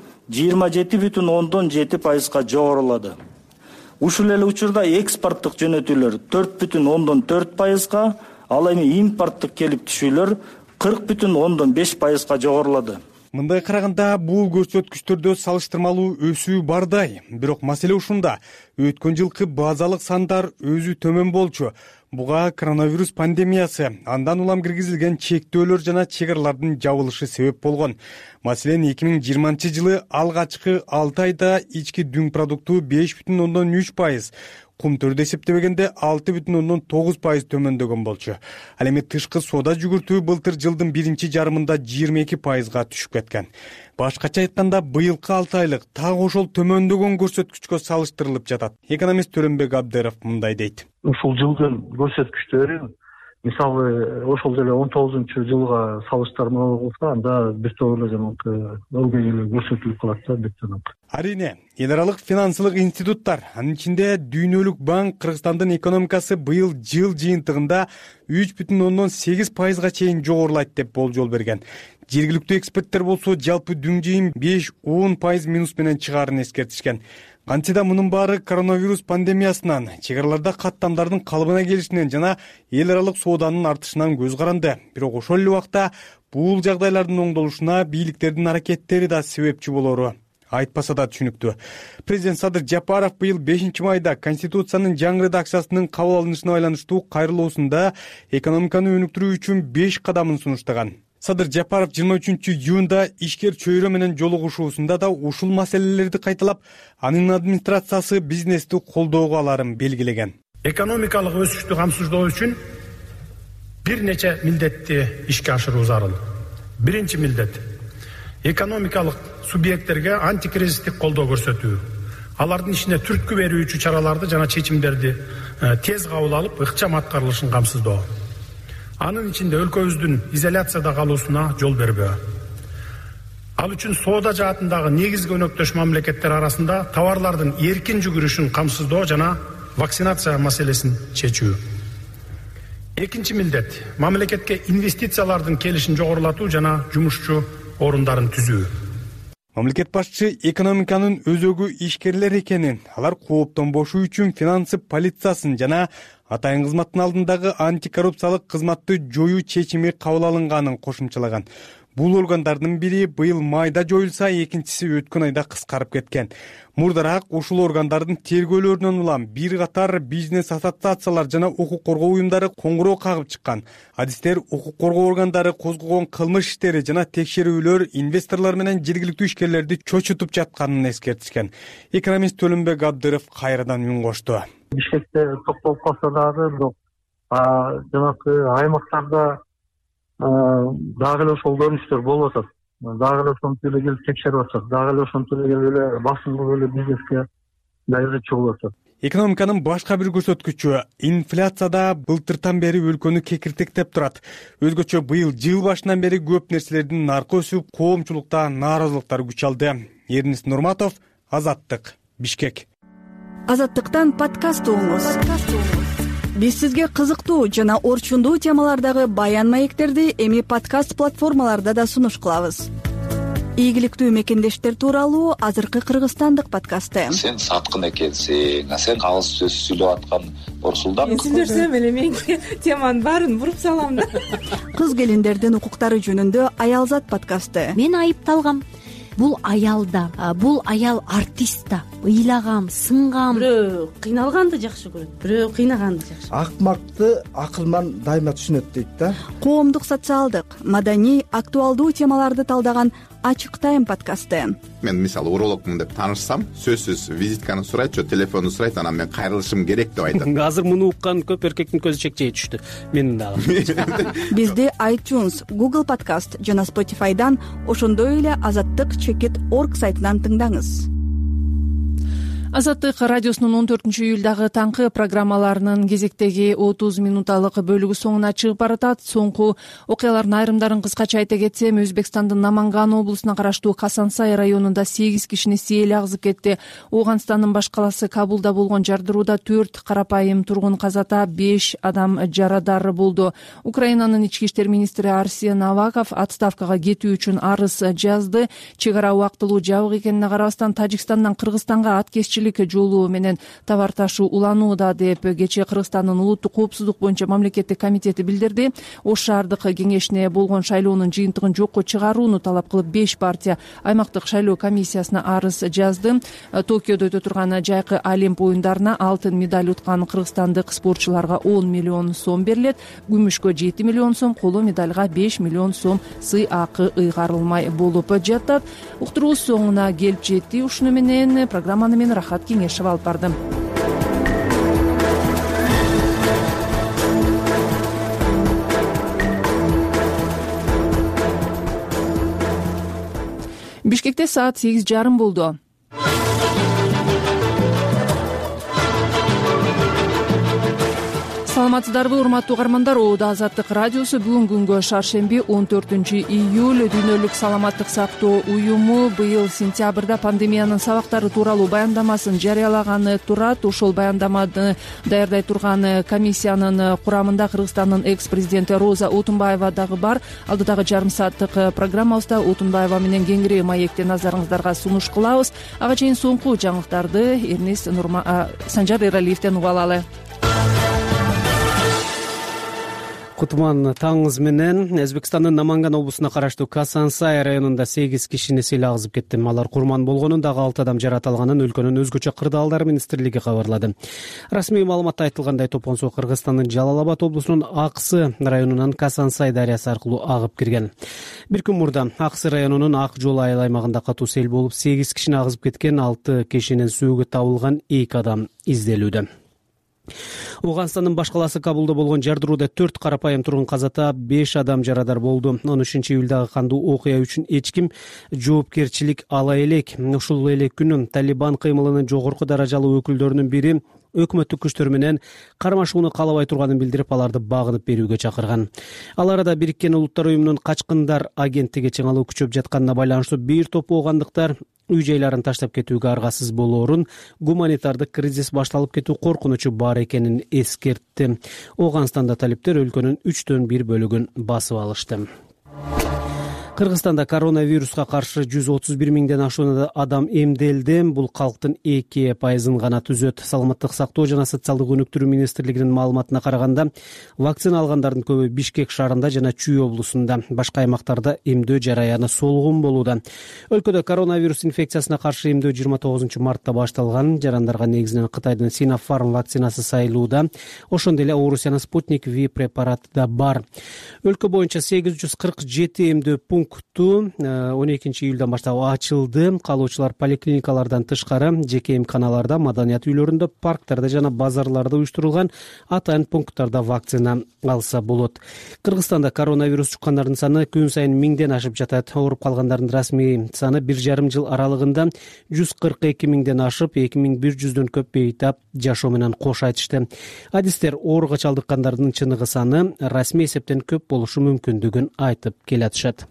27,7% жогорулады. Ушул эле учурда экспорттук жөнөтүүлөр 4,4%, ал эми импорттук келип түшүүлөр 40,5% жогорулады. Мындай караганда бул көрсөткүчтөрдө салыштырмалуу өсүү бардай. Бирок маселе ушунда. Өткөн жылкы базалык сандар өзү төмөн болчу. Буга коронавирус пандемиясы, андан улам киргизилген чектөөлөр жана чек аралардын жабылышы себеп болгон. Маселен, 2020 жылы алгачкы 6 айда ички дүң продукту 5,3%, кум төрдө эсептебегенде 6,9% төмөндөгөн болчу. Ал эми тышкы соода жүгүртүү былтыр жылдын биринчи жарымында 22%га түшүп кеткен. Башкача айтканда, быйылкы 6 айлык так ошол төмөндөгөн көрсөткүчкө салыштырылып жатат. Экономист Төрөнбек Абдыров мындай дейт. Ушул жылдын көрсөткүчтөрү мисалы ошол деле 19-жылга салыштырмалуу болсо, анда бир топ эле жанагы өлкө эле көрсөтүлүп калат да бир жанагы. Арине, эл аралык финансылык институттар, анын ичинде Дүйнөлүк банк Кыргызстандын экономикасы быйыл жыл жыйынтыгында 3,8%га чейин жогорулайт деп болжол берген. Жергиликтүү эксперттер болсо жалпы дүң жыйын 5-10% минус менен чыгаарын эскертишкен. Кантсе да мунун баары коронавирус пандемиясынан, чек араларда каттамдардын калыбына келишинен жана эл аралык сооданын артышынан көз каранды. Бирок ошол эле убакта бул жагдайлардын оңдолушуна бийликтердин аракеттери да себепчи болору айтпаса да түшүнүктүү. Президент Садыр Жапаров быйыл 5-майда Конституциянын жаңы редакциясынын кабыл алынышына байланыштуу кайрылуусунда экономиканы өнүктүрүү үчүн 5 кадамын сунуштаган. Садыр Жапаров 23-июнда ишкер чөйрө менен жолугушуусунда да ушул маселелерди кайталап, анын администрациясы бизнести колдоого аларын белгилеген. Экономикалык өсүштү камсыздоо үчүн бир нече милдетти ишке ашыруу зарыл. Биринчи милдет — экономикалык субъекттерге антикризистик колдоо көрсөтүү. Алардын ишине түрткү берүүчү чараларды жана чечимдерди тез кабыл алып, ыкчам аткарылышын камсыздоо. Анын ичинде өлкөбүздүн изоляцияда калуусуна жол бербөө. Ал үчүн соода жаатындагы негизги өнөктөш мамлекеттер арасында товарлардын эркин жүгүрүшүн камсыздоо жана вакцинация маселесин чечүү. Экинчи милдет — мамлекетке инвестициялардын келишин жогорулатуу жана жумушчу орундарын түзүү. Мамлекет башчы экономиканын өзөгү ишкерлер экенин, алар кооптонбошу үчүн финансы полициясын жана атайын кызматтын алдындагы антикоррупциялык кызматты жоюу чечими кабыл алынганын кошумчалаган. Бул органдардын бири быйыл майда жоюлса, экинчиси өткөн айда кыскарып кеткен. Мурдараак ушул органдардын тергөөлөрүнөн улам бир катар бизнес ассоциациялар жана укук коргоо уюмдары коңгуроо кагып чыккан. Адистер укук коргоо органдары козгогон кылмыш иштери жана текшерүүлөр инвесторлор менен жергиликтүү ишкерлерди чочутуп жатканын эскертишкен. Экономист Төлөнбек Абдыров кайрадан үн кошту. Бишкекте токтолуп калса дагы, бирок жанагы аймактарда дагы эле ошолдон иштер болуп атат. Дагы эле ошентип эле келип текшерип атат. Дагы эле ошентип эле басым кылып эле бизнеске дайрычы болуп атат. Экономиканын башка бир көрсөткүчү инфляцияда былтыртан бери өлкөнү кекиртектеп турат. Өзгөчө быйыл жыл башынан бери көп нерселердин наркы өсүп, коомчулукта нааразылыктар күч алды. Эрнис Нурматов, Азаттык, Бишкек. Азаттыктан подкаст угуңуз. Биз сизге кызыктуу жана орчундуу темалардагы баян маектерди эми подкаст платформаларда да сунуш кылабыз. Ийгиликтүү мекендештер тууралуу азыркы кыргызстандык подкасты. Сен саткын экенсиң, сен алыс сөз сүйлөп аткан Орсулдан. Мен сүйлөсөм эле мен теманын баарын буруп салам да. Кыз келиндердин укуктары жөнүндө Аялзат подкасты. Мен айыпталгам. Бул аял да, бул аял артист да. Ыйлагам, сынгам. Бирөө кыйналганды жакшы көрөт, бирөө кыйнаганды жакшы. Акмакты акылман дайыма түшүнөт дейт да. Коомдук, социалдык, маданий, актуалдуу темаларды талдаган Ачык тайм подкасты. Мен мисалы урологмун деп таанышсам, сөзсүз визитканы сурайт, же телефонду сурайт, анан мен кайрылышым керек деп айтам. Азыр муну уккан көп эркектин көзү чекчей түштү. Менин дагы. Бизди iTunes, Google Podcast жана Spotify'дан, ошондой эле Азаттык.org сайтынан тыңдаңыз. Азаттык радиосунун 14-июлдагы таңкы программаларынын кезектеги 30 минуталык бөлүгү соңуна чыгып баратат. Соңку окуялардын айрымдарын кыскача айта кетсем, Өзбекстандын Наманган облусуна караштуу Касансай районунда 8 кишини сел агызып кетти. Ооганстандын баш калаасы Кабулда болгон жардырууда 4 карапайым тургун каза, 5 адам жарадар болду. Украинанын ички иштер министри Арсен Аваков отставкага кетүү үчүн арыз жазды. Чек ара убактылуу жабык экенине карабастан Тажикстандан Кыргызстанга ат кесчилик жолу менен товар ташуу уланууда деп кечээ Кыргызстандын улуттук коопсуздук боюнча мамлекеттик комитети билдирди. Ош шаардык кеңешине болгон шайлоонун жыйынтыгын жокко чыгарууну талап кылып 5 партия аймактык шайлоо комиссиясына арыз жазды. Токиодо өтө турган жайкы Олимп оюндарына алтын медаль уткан кыргызстандык спортчуларга 10 миллион сом берилет. Күмүшкө 7 миллион сом, коло медальга 5 миллион сом сый акы ыйгарылмай болуп жатат. Уктуруубуз соңуна келип жетти. Ушуну менен программаны мен Рахат Кеңешев алып бардым. Бишкекте саат 8:30 болду. Саламатсыздарбы, урматтуу угармандар? Оодо Азаттык радиосу бүгүнкү күнгө шаршемби 14-июль дүйнөлүк саламаттык сактоо уюму быйыл сентябрда пандемиянын сабактары тууралуу баяндамасын жарыялаганы турат. Ошол баяндаманы даярдай турган комиссиянын курамында Кыргызстандын экс-президенти Роза Отунбаева дагы бар. Алдыдагы жарым сааттык программабызда Отунбаева менен кеңири маекти назарыңыздарга сунуш кылабыз. Ага чейин соңку жаңылыктарды Санжар Эралиевден угуп алалы. Кутман таңыңыз менен. Өзбекстандын Наманган облусуна караштуу Касансай районунда 8 кишини сел агызып кетти. Алар курман болгонун, дагы 6 адам жараталганын өлкөнүн өзгөчө кырдаалдар министрлиги кабарлады. Расмий маалыматта айтылгандай, топон суу Кыргызстандын Жалал-Абад облусунун Аксы районунан Касансай дарыясы аркылуу агып кирген. Бир күн мурда Аксы районунун Ак жол айыл аймагында катуу сел болуп 8 кишини агызып кеткен. 6 кишинин сөөгү табылган, 2 адам изделүүдө. Ооганстандын баш калаасы Кабулда болгон жардырууда 4 карапайым тургун каза, 5 адам жарадар болду. 13-июлдагы кандуу окуя үчүн эч ким жоопкерчилик ала элек. Ушул эле күнү Талибан кыймылынын жогорку даражалуу өкүлдөрүнүн бири өкмөттүк күчтөр менен кармашууну каалабай турганын билдирип, аларды багынып берүүгө чакырган. Ал арада Бириккен Улуттар уюмунун качкындар агенттиги чыңалуу күчөп жатканына байланыштуу бир топ оогандыктар үй жайларын таштап кетүүгө аргасыз болоорун, гуманитардык кризис башталып кетүү коркунучу бар экенин эскертти. Ооганстанда талиптер өлкөнүн 1/3 бөлүгүн басып алышты. Кыргызстанда коронавируска каршы 131 миңден ашуун адам эмделди. Бул калктын 2% гана түзөт. Саламаттык сактоо жана социалдык өнүктүрүү министрлигинин маалыматына караганда, вакцина алгандардын көбү Бишкек шаарында жана Чүй облусунда. Башка аймактарда эмдөө жараяны солгун болууда. Өлкөдө коронавирус инфекциясына каршы эмдөө 29 мартта башталган. Жарандарга негизинен Кытайдын Sinopharm вакцинасы сайылууда. Ошондой эле Орусиянын Sputnik V препараты да бар. Өлкө боюнча 847 эмдөө пункту 12-июлдан баштап ачылды. Калуучулар поликлиникалардан тышкары жеке эмканаларда, маданият үйлөрүндө, парктарда жана базарларда уюштурулган атайын пункттарда вакцина алса болот. Кыргызстанда коронавирус чуккандардын саны күн сайын 1000ден ашып жатат. Ооруп калгандардын расмий саны 1,5 жыл аралыгында 142 миңден ашып, 2100дөн көп бейтап жашоо менен кош айтышты. Адистер ооруга чалдыккандардын чыныгы саны расмий эсептен көп болушу мүмкүндүгүн айтып келатышат.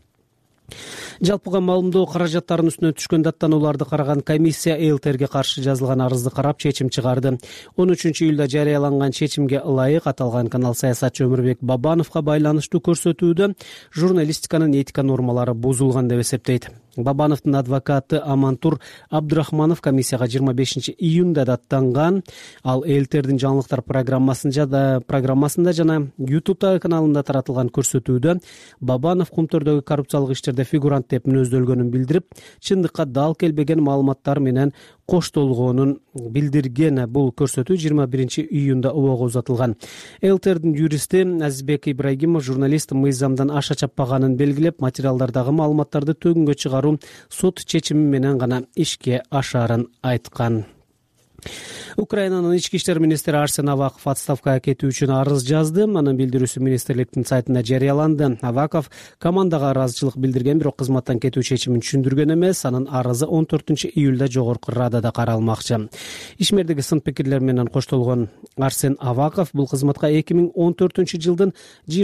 Жалпыга маалымдоо каражаттарынын үстүнө түшкөн даттанууларды караган комиссия ЭЛТРге каршы жазылган арызды карап чечим чыгарды. 13-июлда жарыяланган чечимге ылайык аталган канал саясатчы Өмүрбек Бабановго байланыштуу көрсөтүүдө журналистиканын этика нормалары бузулган деп эсептейт. Бабановдун адвокаты Амантур Абдурахманов комиссияга 25-июнда даттанган. Ал ЭЛТРдин жаңылыктар программасында жана YouTube каналында таратылган көрсөтүүдө Бабанов Кумтөрдөгү коррупциялык иштерде фигурант деп мүнөздөлгөнүн билдирип, чындыкка дал келбеген маалыматтар менен коштолгонун билдирген. Бул көрсөтүү 21-июнда ООга узатылган. ЭЛТРдин юристи Азизбек Ибрагимов журналист мыйзамдан аша чаппаганын белгилеп, материалдардагы маалыматтарды төгүнгө чыгаруу сот чечими менен гана ишке ашаарын айткан. Украинанын ички иштер министри Арсен Аваков отставкага кетүү үчүн арыз жазды. Анын билдирүүсү министрликтин сайтында жарыяланды. Аваков командага ыраазычылык билдирген, бирок кызматтан кетүү чечимин түшүндүргөн эмес. Анын арызы 14-июлда жогорку Радада каралмакчы. Ишмердиги сын пикирлер менен коштолгон Арсен Аваков бул кызматка 2014-жылдын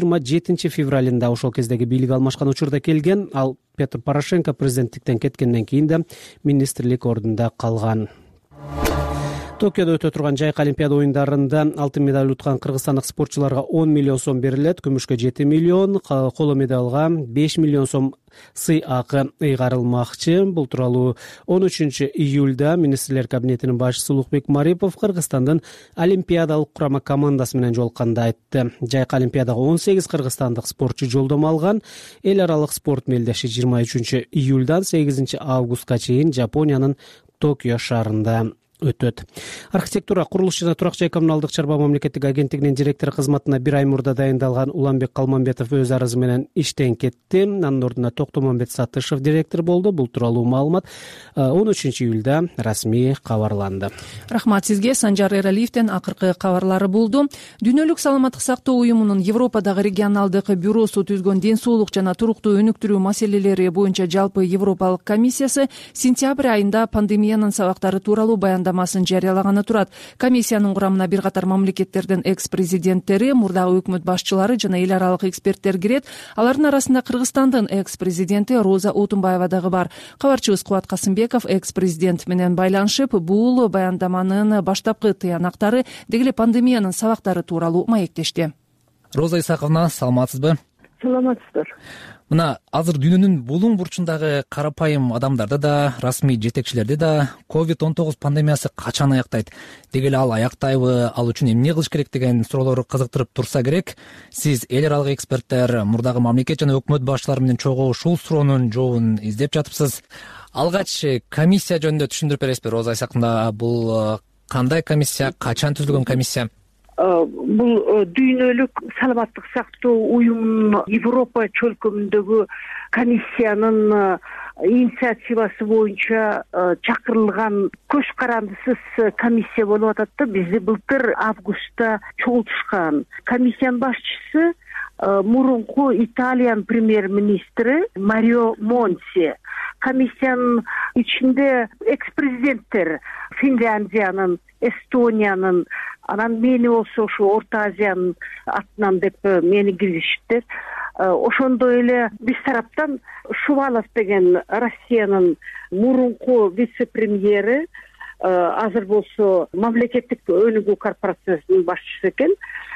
27 февралында ошол кездеги бийлик алмашкан учурда келген. Ал Петр Порошенко президенттиктен кеткенден кийин да министрлик ордунда калган. Токиодо өтө турган жайкы олимпиада оюндарында алтын медаль уткан кыргызстандык спортчуларга 10 миллион сом берилет, күмүшкө 7 миллион, коло медалга 5 миллион сом сый акы ыйгарылмакчы. Бул тууралуу 13-июлда министрлер кабинетинин башчысы Улукбек Марипов Кыргызстандын олимпиадалык курама командасы менен жолукканда айтты. Жайкы олимпиадага 18 кыргызстандык спортчу жолдомо алган. Эл аралык спорт мелдеши 23-июлдан 8-августка чейин Жапониянын Токио шаарында өтөт. Архитектура, курулуш жана турак жай коммуналдык чарба мамлекеттик агенттигинин директору кызматына 1 ай мурда дайындалган Уланбек Калманбетов өз арызы менен иштен кетти. Анын ордуна Токтомамбет Сатышев директор болду. Бул тууралуу маалымат 13-июлда расмий кабарланды. Рахмат сизге. Санжар Эралиевден акыркы кабарлары болду. Дүйнөлүк саламаттык сактоо уюмунун Европадагы регионалдык бюросу түзгөн ден соолук жана туруктуу өнүктүрүү маселелери боюнча жалпы Европалык комиссиясы сентябрь айында пандемиянын сабактары тууралуу баяндамасын жарыялаганы турат. Комиссиянын курамына бир катар мамлекеттердин экс-президенттери, мурдагы өкмөт башчылары жана эл аралык эксперттер кирет. Алардын арасында Кыргызстандын экс-президенти Роза Отунбаева дагы бар. Кабарчыбыз Кубат Касымбеков экс-президент менен байланышып, бул баяндаманын баштапкы тыянактары, деги эле пандемиянын сабактары тууралуу маектешти. Роза Исаковна, саламатсызбы? Саламатсыздар. Мына азыр дүйнөнүн булуң бурчундагы карапайым адамдарды да, расмий жетекчилерди да COVID-19 пандемиясы качан аяктайт? Деги эле ал аяктайбы, ал үчүн эмне кылыш керек деген суроолор кызыктырып турса керек. Сиз эл аралык эксперттер, мурдагы мамлекет жана өкмөт башчылары менен чогуу ушул суроонун жообун издеп жатыпсыз. Алгач комиссия жөнүндө түшүндүрүп бересизби, Роза Исаковна? Бул кандай комиссия, качан түзүлгөн комиссия? Бул дүйнөлүк саламаттык сактоо уюмунун Европа чөлкөмүндөгү комиссиянын инициативасы боюнча чакырылган көз карандысыз комиссия болуп атат да. Бизди былтыр августта чогултушкан. Комиссиянын башчысы мурунку Италиянын премьер-министри Марио Монти. Комиссиянын ичинде экс-президенттер Финляндиянын, Эстониянын, анан мени болсо ушу Орто Азиянын атынан деп мени киргизиштер. Ошондой эле биз тараптан Шувалов деген Россиянын мурунку вице-премьери, азыр болсо мамлекеттик өнүгүү корпорациясынын башчысы экен.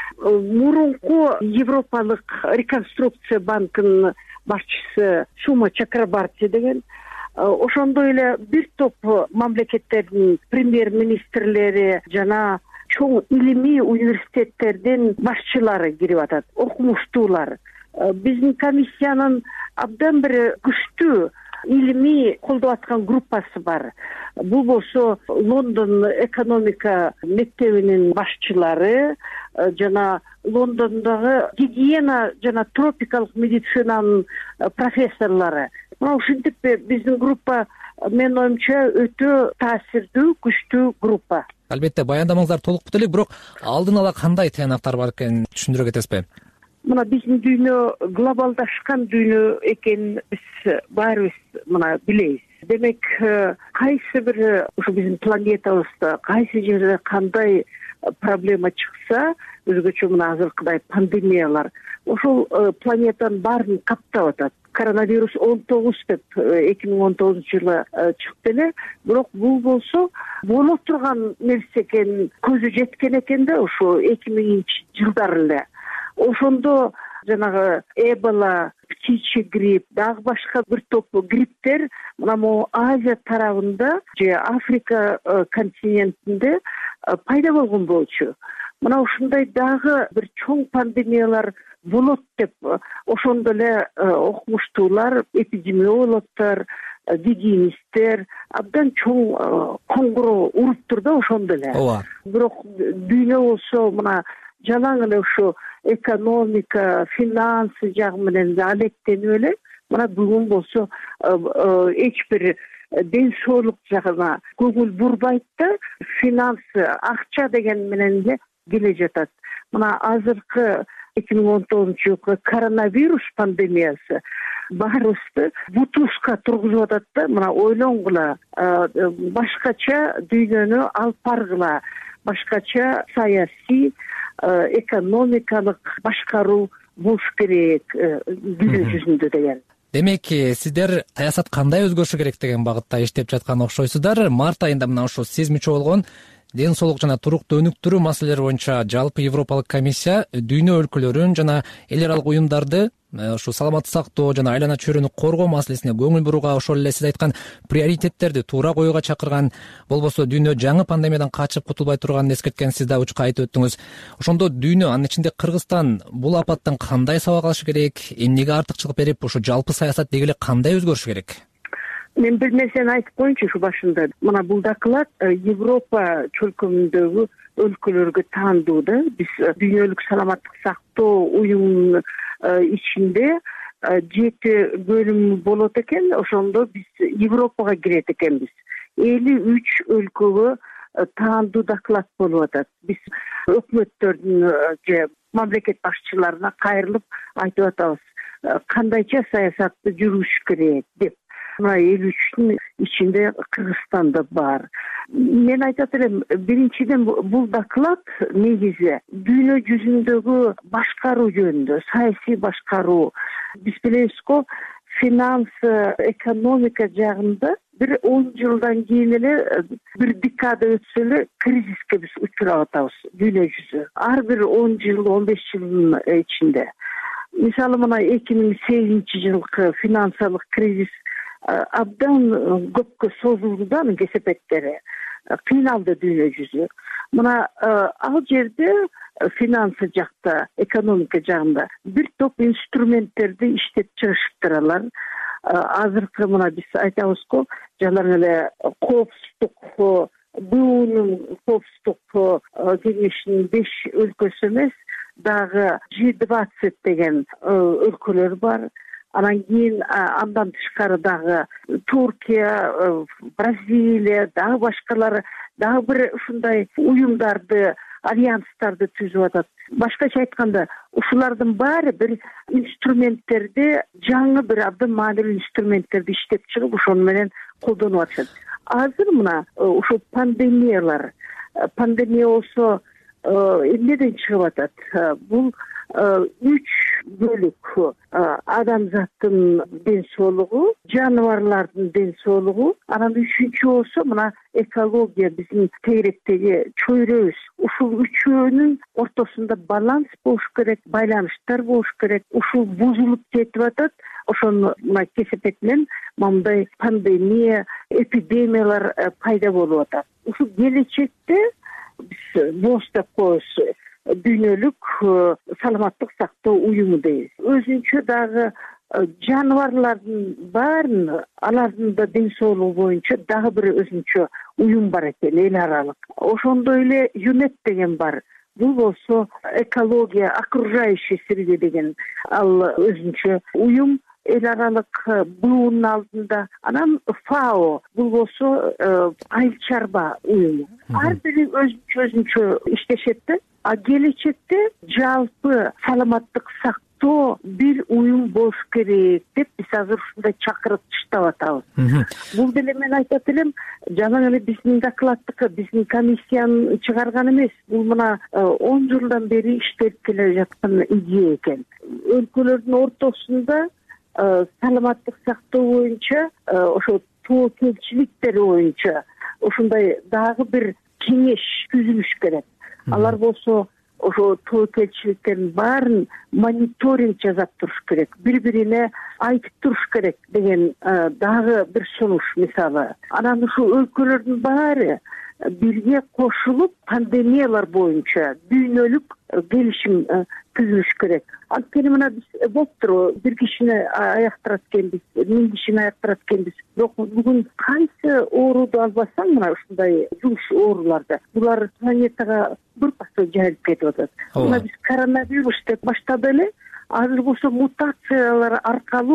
Мурунку Европалык реконструкция банкынын башчысы Шума Чакрабарти деген. Ошондой эле бир топ мамлекеттердин премьер-министрлери жана чоң илимий университеттердин башчылары кирип атат, окумуштуулар. Биздин комиссиянын абдан бир күчтүү илимий колдоп аткан группасы бар. Бул болсо Лондон экономика мектебинин башчылары жана Лондондогу гигиена жана тропикалык медицинанын профессорлору. Мына ушинтип биздин группа, менин оюмча, өтө таасирдүү, күчтүү группа. Албетте, баяндамаңыздар толук бүтө элек, бирок алдын ала кандай таянактар бар экенин түшүндүрө кетесизби? Мына биздин дүйнө глобалдашкан дүйнө экенин биз баарыбыз мына билебиз. Демек, кайсы бир ушу биздин планетабызда кайсы жерде кандай проблема чыкса, өзгөчө мына азыркыдай пандемиялар ошол планетанын баарын каптап атат. Коронавирус 19 деп 2019 жылы чыкты эле, бирок бул болсо боло турган нерсе экен, көзү жеткен экен да ушу 2000 жылдар эле. Ошондо жанагы Эбола, птичий грипп, дагы башка бир топ грипптер мына могу Азия тарабында же Африка континентинде пайда болгон болчу. Мына ушундай дагы бир чоң пандемиялар болот деп ошондо эле окумуштуулар, эпидемиологдор, гигиенисттер абдан чоң коңгуроо уруптур да ошондо эле. Бирок дүйнө болсо мына жалаң эле ушу экономика, финансы жагы менен алектенип эле мына бүгүн болсо эч бир ден соолук жагына көңүл бурбайт да, финанс, акча деген менен эле келе жатат. Мына азыркы 2019-жылкы коронавирус пандемиясы баарыбызды бутузга тургузуп атат да. Мына ойлонгула, башкача дүйнөнү алып баргыла, башкача саясий, экономикалык башкаруу болуш керек дүйнө жүзүндө деген. Демек, сиздер саясат кандай өзгөрүшү керек деген багытта иштеп жаткан окшойсуздар. Март айында мына ушул сезмичи болгон ден соолук жана турукту өнүктүрүү маселелери боюнча жалпы Европалык комиссия дүйнө өлкөлөрүн жана эл аралык уюмдарды ушу саламаттык сактоо жана айлана чөйрөнү коргоо маселесине көңүл бурууга, ошол эле сиз айткан приоритеттерди туура коюуга чакырган, болбосо дүйнө жаңы пандемиядан качып кутулбай турганын эскерткен. Сиз да учка айтып өттүңүз. Ошондо дүйнө, анын ичинде Кыргызстан бул апаттан кандай сабак алышы керек, эмнеге артыкчылык берип, ушу жалпы саясат деги эле кандай өзгөрүшү керек? Мен бир нерсени айтып коеюнчу ушу башында. Мына бул доклад Европа чөлкөмүндөгү өлкөлөргө таандуу да. Биз дүйнөлүк саламаттык сактоо уюмунун ичинде 7 бөлүм болот экен. Ошондо биз Европага кирет экенбиз. 53 өлкөгө таандуу доклад болуп атат. Биз өкмөттөрдүн же мамлекет башчыларына кайрылып айтып атабыз, кандайча саясатты жүргүзүш керек деп. Мына 53-түн ичинде Кыргызстан да бар. Мен айтат элем, биринчиден бул доклад негизи дүйнө жүзүндөгү башкаруу жөнүндө, саясий башкаруу. Биз билебиз го, финанс, экономика жагында бир 10 жылдан кийин эле, бир декада өтсө эле кризиске биз учурап атабыз дүйнө жүзү. Ар бир 10 жыл, 15 жылдын ичинде. Мисалы мына 2008-жылкы финансылык кризис абдан көпкө созулду да, анын кесепеттери. Кыйналды дүйнө жүзү. Мына ал жерде финансы жакта, экономика жагында бир топ инструменттерди иштеп чыгышыптыр алар. Азыркы мына биз айтабыз го, жанагы эле коопсуздук, БУнун коопсуздук кеңешинин 5 өлкөсү эмес, дагы G20 деген өлкөлөр бар. Анан кийин андан тышкары дагы Туркия, Бразилия, дагы башкалары, дагы бир ушундай уюмдарды, альянстарды түзүп атат. Башкача айтканда, ушулардын баары бир инструменттерди, жаңы бир абдан маанилүү инструменттерди иштеп чыгып, ошону менен колдонуп атышат. Азыр мына ушул пандемия болсо эмнеден чыгып атат? Бул 3 бөлүк: адамзаттын ден соолугу, жаныбарлардын ден соолугу, анан 3-чү болсо мына экология, биздин тегеректеги чөйрөбүз. Ушул үчөөнүн ортосунда баланс болуш керек, байланыштар болуш керек. Ушул бузулуп кетип атат. Ошону мына кесепет менен мындай пандемия, эпидемиялар пайда болуп атат. Ушул келечекте биз БОС деп коебуз, дүйнөлүк саламаттык сактоо уюму дейбиз. Өзүнчө дагы жаныбарлардын баарын, алардын да ден соолугу боюнча дагы бир өзүнчө уюм бар экен, эл аралык. Ошондой эле ЮНЕП деген бар. Бул болсо экология, окружающая среда деген, ал өзүнчө уюм, эл аралык БУнун алдында. Анан ФАО, бул болсо айыл чарба уюму. Ар бири өзүнчө иштешет да. А келечекте жалпы саламаттык сактоо бир уюм болуш керек деп биз азыр ушундай чакырып таштап атабыз. Бул деле мен айтат элем, жана эле биздин докладдыкы, биздин комиссиянын чыгарган эмес. Бул мына 10 жылдан бери иштеп келе жаткан идея экен. Өлкөлөрдүн ортосунда саламаттык сактоо боюнча, ошо тобокелчиликтер боюнча ушундай дагы бир кеңеш түзүлүш керек. Алар болсо ошо тобокелчиликтердин баарын мониторинг жасап туруш керек, бири-бирине айтып туруш керек деген дагы бир сунуш мисалы. Анан ушул өлкөлөрдүн баары бирге кошулуп пандемиялар боюнча дүйнөлүк келишим түзүлүш керек. Анткени мына биз болуптур, бир кишини аяктырат экенбиз, 1000 кишини аяктырат экенбиз. Бирок бүгүн кайсы ооруду албасаң, мына ушундай жугуш ооруларды, булар планетага бырпакта жайылып кетип атат. Мына биз коронавирус деп баштады эле, азыр болсо мутациялар аркылуу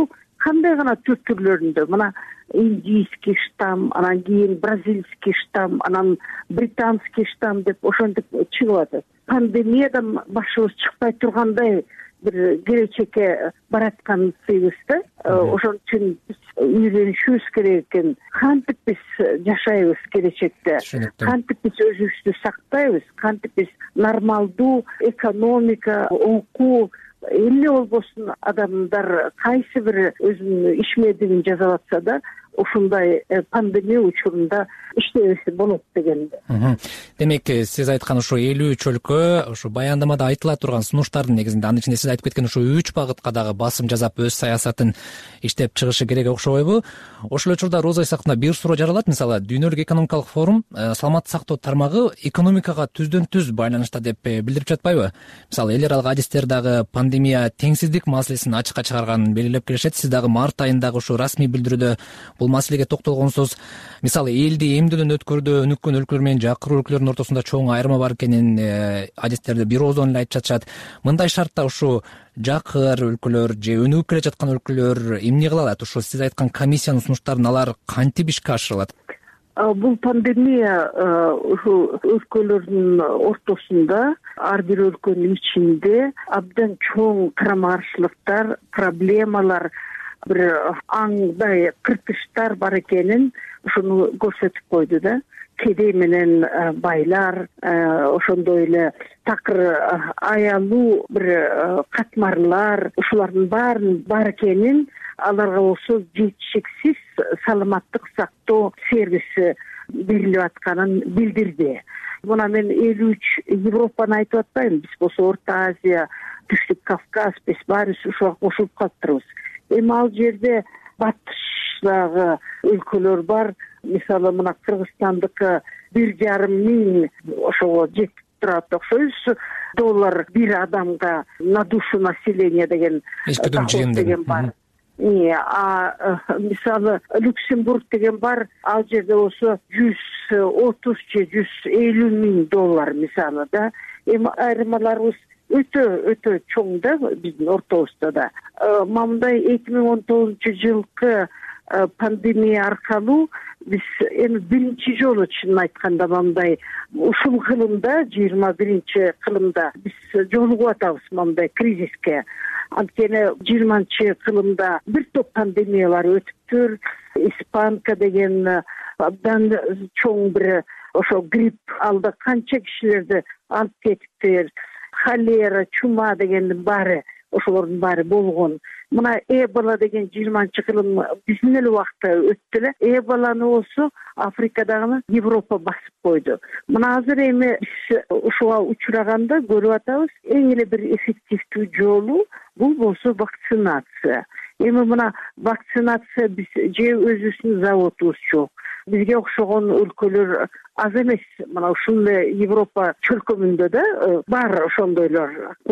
кандай гана түрлөрүндө мына индийский штамм, анан кийин бразильский штамм, анан британский штамм деп ошентип чыгып атат. Пандемиядан башыбыз чыкпай тургандай бир келечекке бараткансыз да. Ошон үчүн биз үйрөнүшүбүз керек экен. Кантип биз жашайбыз келечекте? Кантип биз өзүбүздү сактайбыз? Кантип биз нормалдуу экономика, окуу, эмне болбосун адамдар кайсы бир өзүнүн ишмердигин жасап атса да ушундай пандемия учурунда иштебесе болот дегенди. Демек, сиз айткан ушу 53 өлкө ушу баяндамада айтыла турган сунуштардын негизинде, анын ичинде сиз айтып кеткен ушу 3 багытка дагы басым жасап өз саясатын иштеп чыгышы керек окшобойбу? Ошол учурда Роза Исаковна бир суроо жаралат. Мисалы, Дүйнөлүк экономикалык форум саламаттык сактоо тармагы экономикага түздөн-түз байланышта деп билдирип жатпайбы? Мисалы, эл аралык адистер дагы пандемия теңсиздик маселесин ачыкка чыгарганын белгилеп келишет. Сиз дагы март айындагы ушу расмий билдирүүдө бул маселеге токтолгонсуз. Мисалы, элди эмдөөдөн өткөрүүдө өнүккөн өлкөлөр менен жакыр өлкөлөрдүн ортосунда чоң айырма бар экенин адистерде бир ооздон эле айтып жатышат. Мындай шартта ушу жакыр өлкөлөр же өнүгүп келе жаткан өлкөлөр эмне кыла алат? Ушу сиз айткан комиссиянын сунуштарын алар кантип ишке ашырылат? Бул пандемия ушу өлкөлөрдүн ортосунда, ар бир өлкөнүн ичинде абдан чоң карама каршылыктар, проблемалар, бир аңдай кыртыштар бар экенин ушуну көрсөтүп койду да. Кедей менен байлар, ошондой эле такыр аялуу бир катмарлар, ушулардын баарын бар экенин, аларга болсо жетишиксиз саламаттык сактоо сервиси берилип атканын билдирди. Мына мен 53 Европаны айтып атпайм, биз болсо Орто Азия, Түштүк Кавказ, биз баарыбыз ушуга кошулуп калыптырбыз. Эми ал жерде батыштагы өлкөлөр бар. Мисалы, мына Кыргызстандыкы 1,5 миң ошого жетип турат окшойбуз. Доллар бир адамга на душу населения деген деген бар. Мисалы, Люксембург деген бар, ал жерде болсо 130 же 150 миң доллар мисалы да. Эми айырмаларыбыз өтө чоң да биздин ортобузда да. Мындай 2019 жылкы пандемия аркылуу биз эми биринчи жолу чынын айтканда мындай ушул кылымда 21 кылымда биз жолугуп атабыз мындай кризиске. Анткени 20 кылымда бир топ пандемиялар өтүптүр. Испанка деген абдан чоң бир ошо грипп алды, канча кишилерди алып кетиптир. Холера, чума дегендин баары, ошолордун баары болгон. Мына Эбола деген 20 кылым биздин эле убакта өттү эле. Эболаны болсо Африкадагы Европа басып койду. Мына азыр эми биз ушуга учураганда көрүп атабыз, эң эле бир эффективдүү жолу бул болсо вакцинация. Эми мына вакцинация биз же өзүбүздүн заводубуз жок. Бизге окшогон өлкөлөр аз эмес. Мына ушул Европа чөлкөмүндө да бар ошондойлор.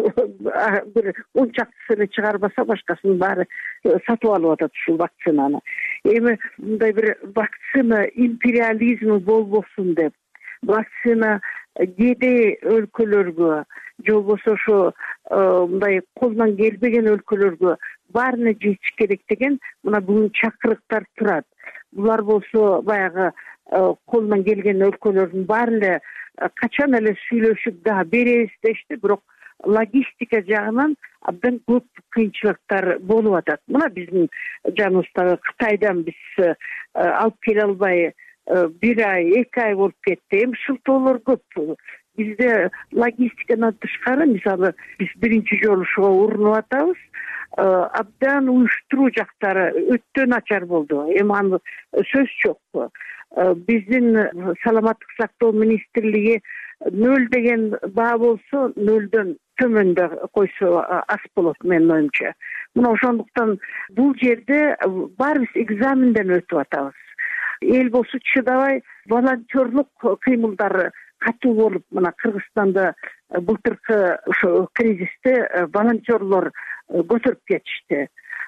Бир 10 чактысыны чыгарбаса башкасын баары сатып алып атат ушул вакцинаны. Эми мындай бир вакцина империализми болбосун деп, вакцина кедей өлкөлөргө же болбосо ошо мындай колунан келбеген өлкөлөргө баарына жетиш керек деген мына бүгүн чакырыктар турат. Булар болсо баягы колунан келген өлкөлөрдүн баары эле качан эле сүйлөшүп да беребиз дешти, бирок логистика жагынан абдан көп кыйынчылыктар болуп атат. Мына биздин жаныбыздагы Кытайдан биз алып келе албай 1 ай, 2 ай болуп кетти. Эми шылтоолор көп. Бизде логистикадан тышкары, мисалы, биз биринчи жолу ушуга урунуп атабыз. Абдан уюштуруу жактары өтө начар болду. Эми аны сөз жок. Биздин саламаттык сактоо министрлиги 0 деген баа болсо 0дөн төмөндө койсо аз болот менин оюмча. Мына ошондуктан бул жерде баарыбыз экзаменден өтүп атабыз. Эл болсо чыдабай волонтерлук кыймылдар катуу болуп, мына Кыргызстанда былтыркы ошо кризисте волонтерлор көтөрүп кетишти.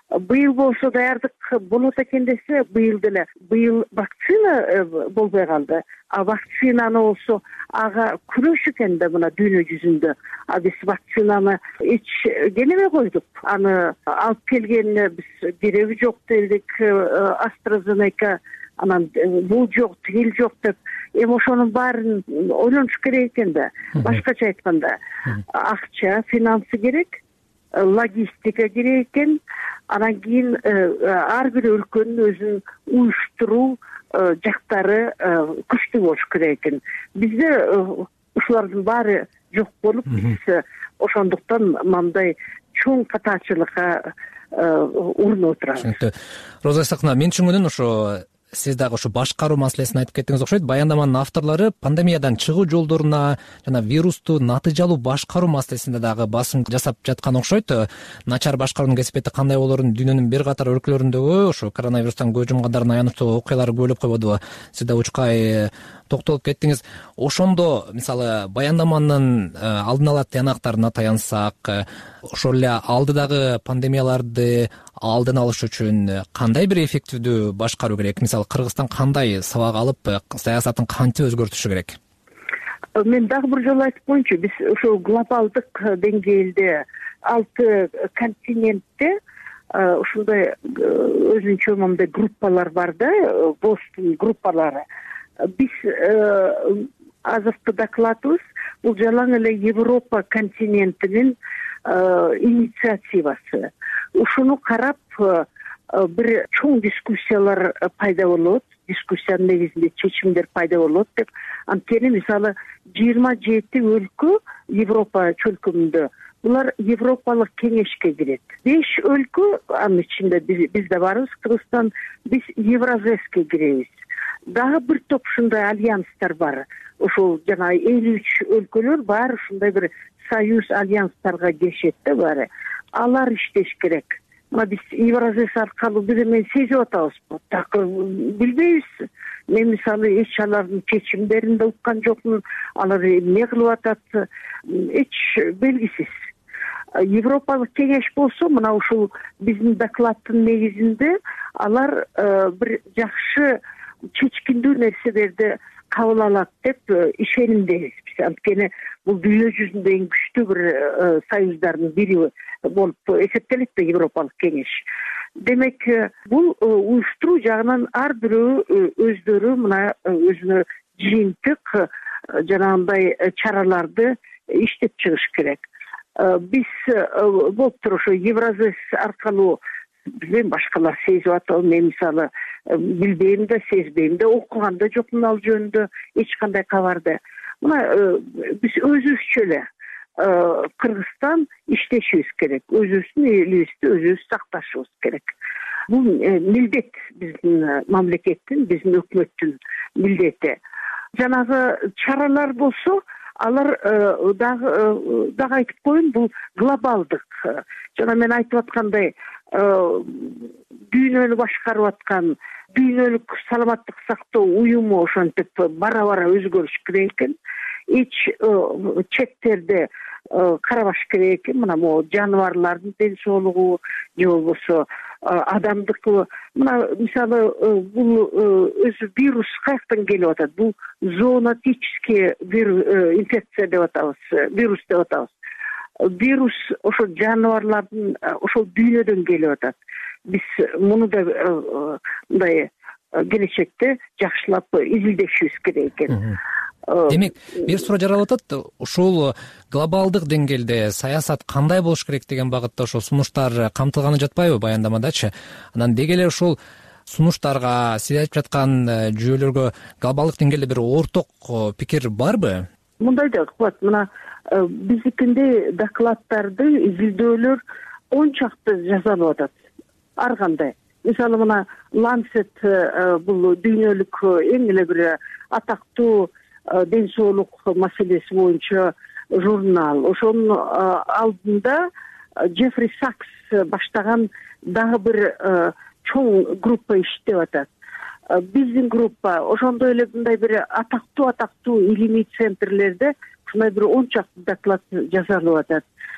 быйыл болсо даярдык болот экен десе, быйыл вакцина болбой калды. А вакцинаны болсо ага күрөш экен да мына дүйнө жүзүндө. А биз вакцинаны эч келебей койдук. Аны алып келгенине биз кереги жок дедик, AstraZeneca, анан бул жок, тигил жок деп. Эми ошонун баарын ойлонуш керек экен да. Башкача айтканда, акча, финансы керек, логистика керек экен. Анан кийин ар бир өлкөнүн өзүнүн уюштуруу жактары күчтүү болуш керек экен. Бизде ушулардын баары жок болуп, биз ошондуктан мындай чоң катачылыкка урунуп отурабыз. Роза Исаковна, мен түшүнгөнүм ошо сиз дагы ушу башкаруу маселесин айтып кеттиңиз окшойт. Баяндаманын авторлору пандемиядан чыгуу жолдоруна жана вирусту натыйжалуу башкаруу маселесинде дагы басым жасап жаткан окшойт. Начар башкаруунун кесипети кандай болорун дүйнөнүн бир катар өлкөлөрүндөгү ошо коронавирустан көз жумгандардын аянычтуу окуялары көбөлөп койбодубу? Сиз да учкай токтолуп кеттиңиз. Ошондо мисалы баяндаманын алдын ала тыянактарына таянсак, ошол эле алдыдагы пандемияларды алдын алыш үчүн кандай бир эффективдүү башкаруу керек? Мисалы Кыргызстан кандай сабак алып, саясатын кантип өзгөртүшү керек? Мен дагы бир жолу айтып коеюнчу, биз ошол глобалдык деңгээлде 6 континентте ушундай өзүнчө мындай группалар бар да, Бостон группалары. Биз азыркы докладыбыз бул жалаң эле Европа континентинин инициативасы. Ушуну карап бир чоң дискуссиялар пайда болот, дискуссиянын негизинде чечимдер пайда болот деп. Анткени мисалы 27 өлкө Европа чөлкөмүндө, булар Европалык кеңешке кирет. 5 өлкө, анын ичинде биз да барбыз, Кыргызстан, биз Евразеске киребиз. Дагы бир топ ушундай альянстар бар. Ошол жана 53 өлкөлөр бар, ушундай бир союз альянстарга киришет да баары. Алар иштеш керек. Мына биз Евразес аркылуу бир эме сезип атабызбы? Так билбейбиз. Мен мисалы эч алардын чечимдерин да уккан жокмун. Алар эмне кылып атат? Эч белгисиз. Европалык кеңеш болсо, мына ушул биздин докладдын негизинде алар бир жакшы чечкиндүү нерселерди кабыл алат деп ишенимдебиз. Анткени бул дүйнө жүзүндө эң күчтүү бир союздардын бири болуп эсептелет да Европалык кеңеш. Демек, бул уюштуруу жагынан ар бирөө өздөрү мына өзүнө жыйынтык жанагындай чараларды иштеп чыгыш керек. Биз болуптур ошо Евразес аркылуу билбейм, башкалар сезип атабы, мен мисалы билбейм да, сезбейм да, окуган да жокмун ал жөнүндө эч кандай кабарды. Мына биз өзүбүзчө эле Кыргызстан иштешибиз керек. Өзүбүздүн элибизди өзүбүз сакташыбыз керек. Бул милдет биздин мамлекеттин, биздин өкмөттүн милдети. Жанагы чаралар болсо, алар дагы айтып коеюн, бул глобалдык. Жана мен айтып аткандай, дүйнөнү башкарып аткан дүйнөлүк саламаттык сактоо уюму ошентип бара-бара өзгөрүш керек экен. Эч четтерде карабаш керек экен. Мына могу жаныбарлардын ден соолугу, же болбосо адамдыкы. Мына мисалы бул өзү вирус каяктан келип атат? Бул зоонотический инфекция деп атабыз, вирус деп атабыз. Вирус ошо жаныбарлардын, ошол дүйнөдөн келип атат. Биз муну да мындай келечекте жакшылап изилдешибиз керек экен. Демек, бир суроо жаралып атат. Ушул глобалдык деңгээлде саясат кандай болуш керек деген багытта ошол сунуштар камтылганы жатпайбы баяндамадачы? Анан деги эле ушул сунуштарга, сиз айтып жаткан жүйөлөргө глобалдык деңгээлде бир орток пикир барбы? Мындай да кылат. Мына биздикинде докладдарды, изилдөөлөр 10 чакты жасалып атат. Ар кандай. Мисалы мына Lancet бул дүйнөлүк эң эле бир атактуу ден соолук маселеси боюнча журнал. Ошонун алдында Джеффри Сакс баштаган дагы бир чоң группа иштеп атат. Биздин группа ошондой эле мындай бир атактуу илимий центрлерде ушундай бир 10 чакты доклад жасалып атат.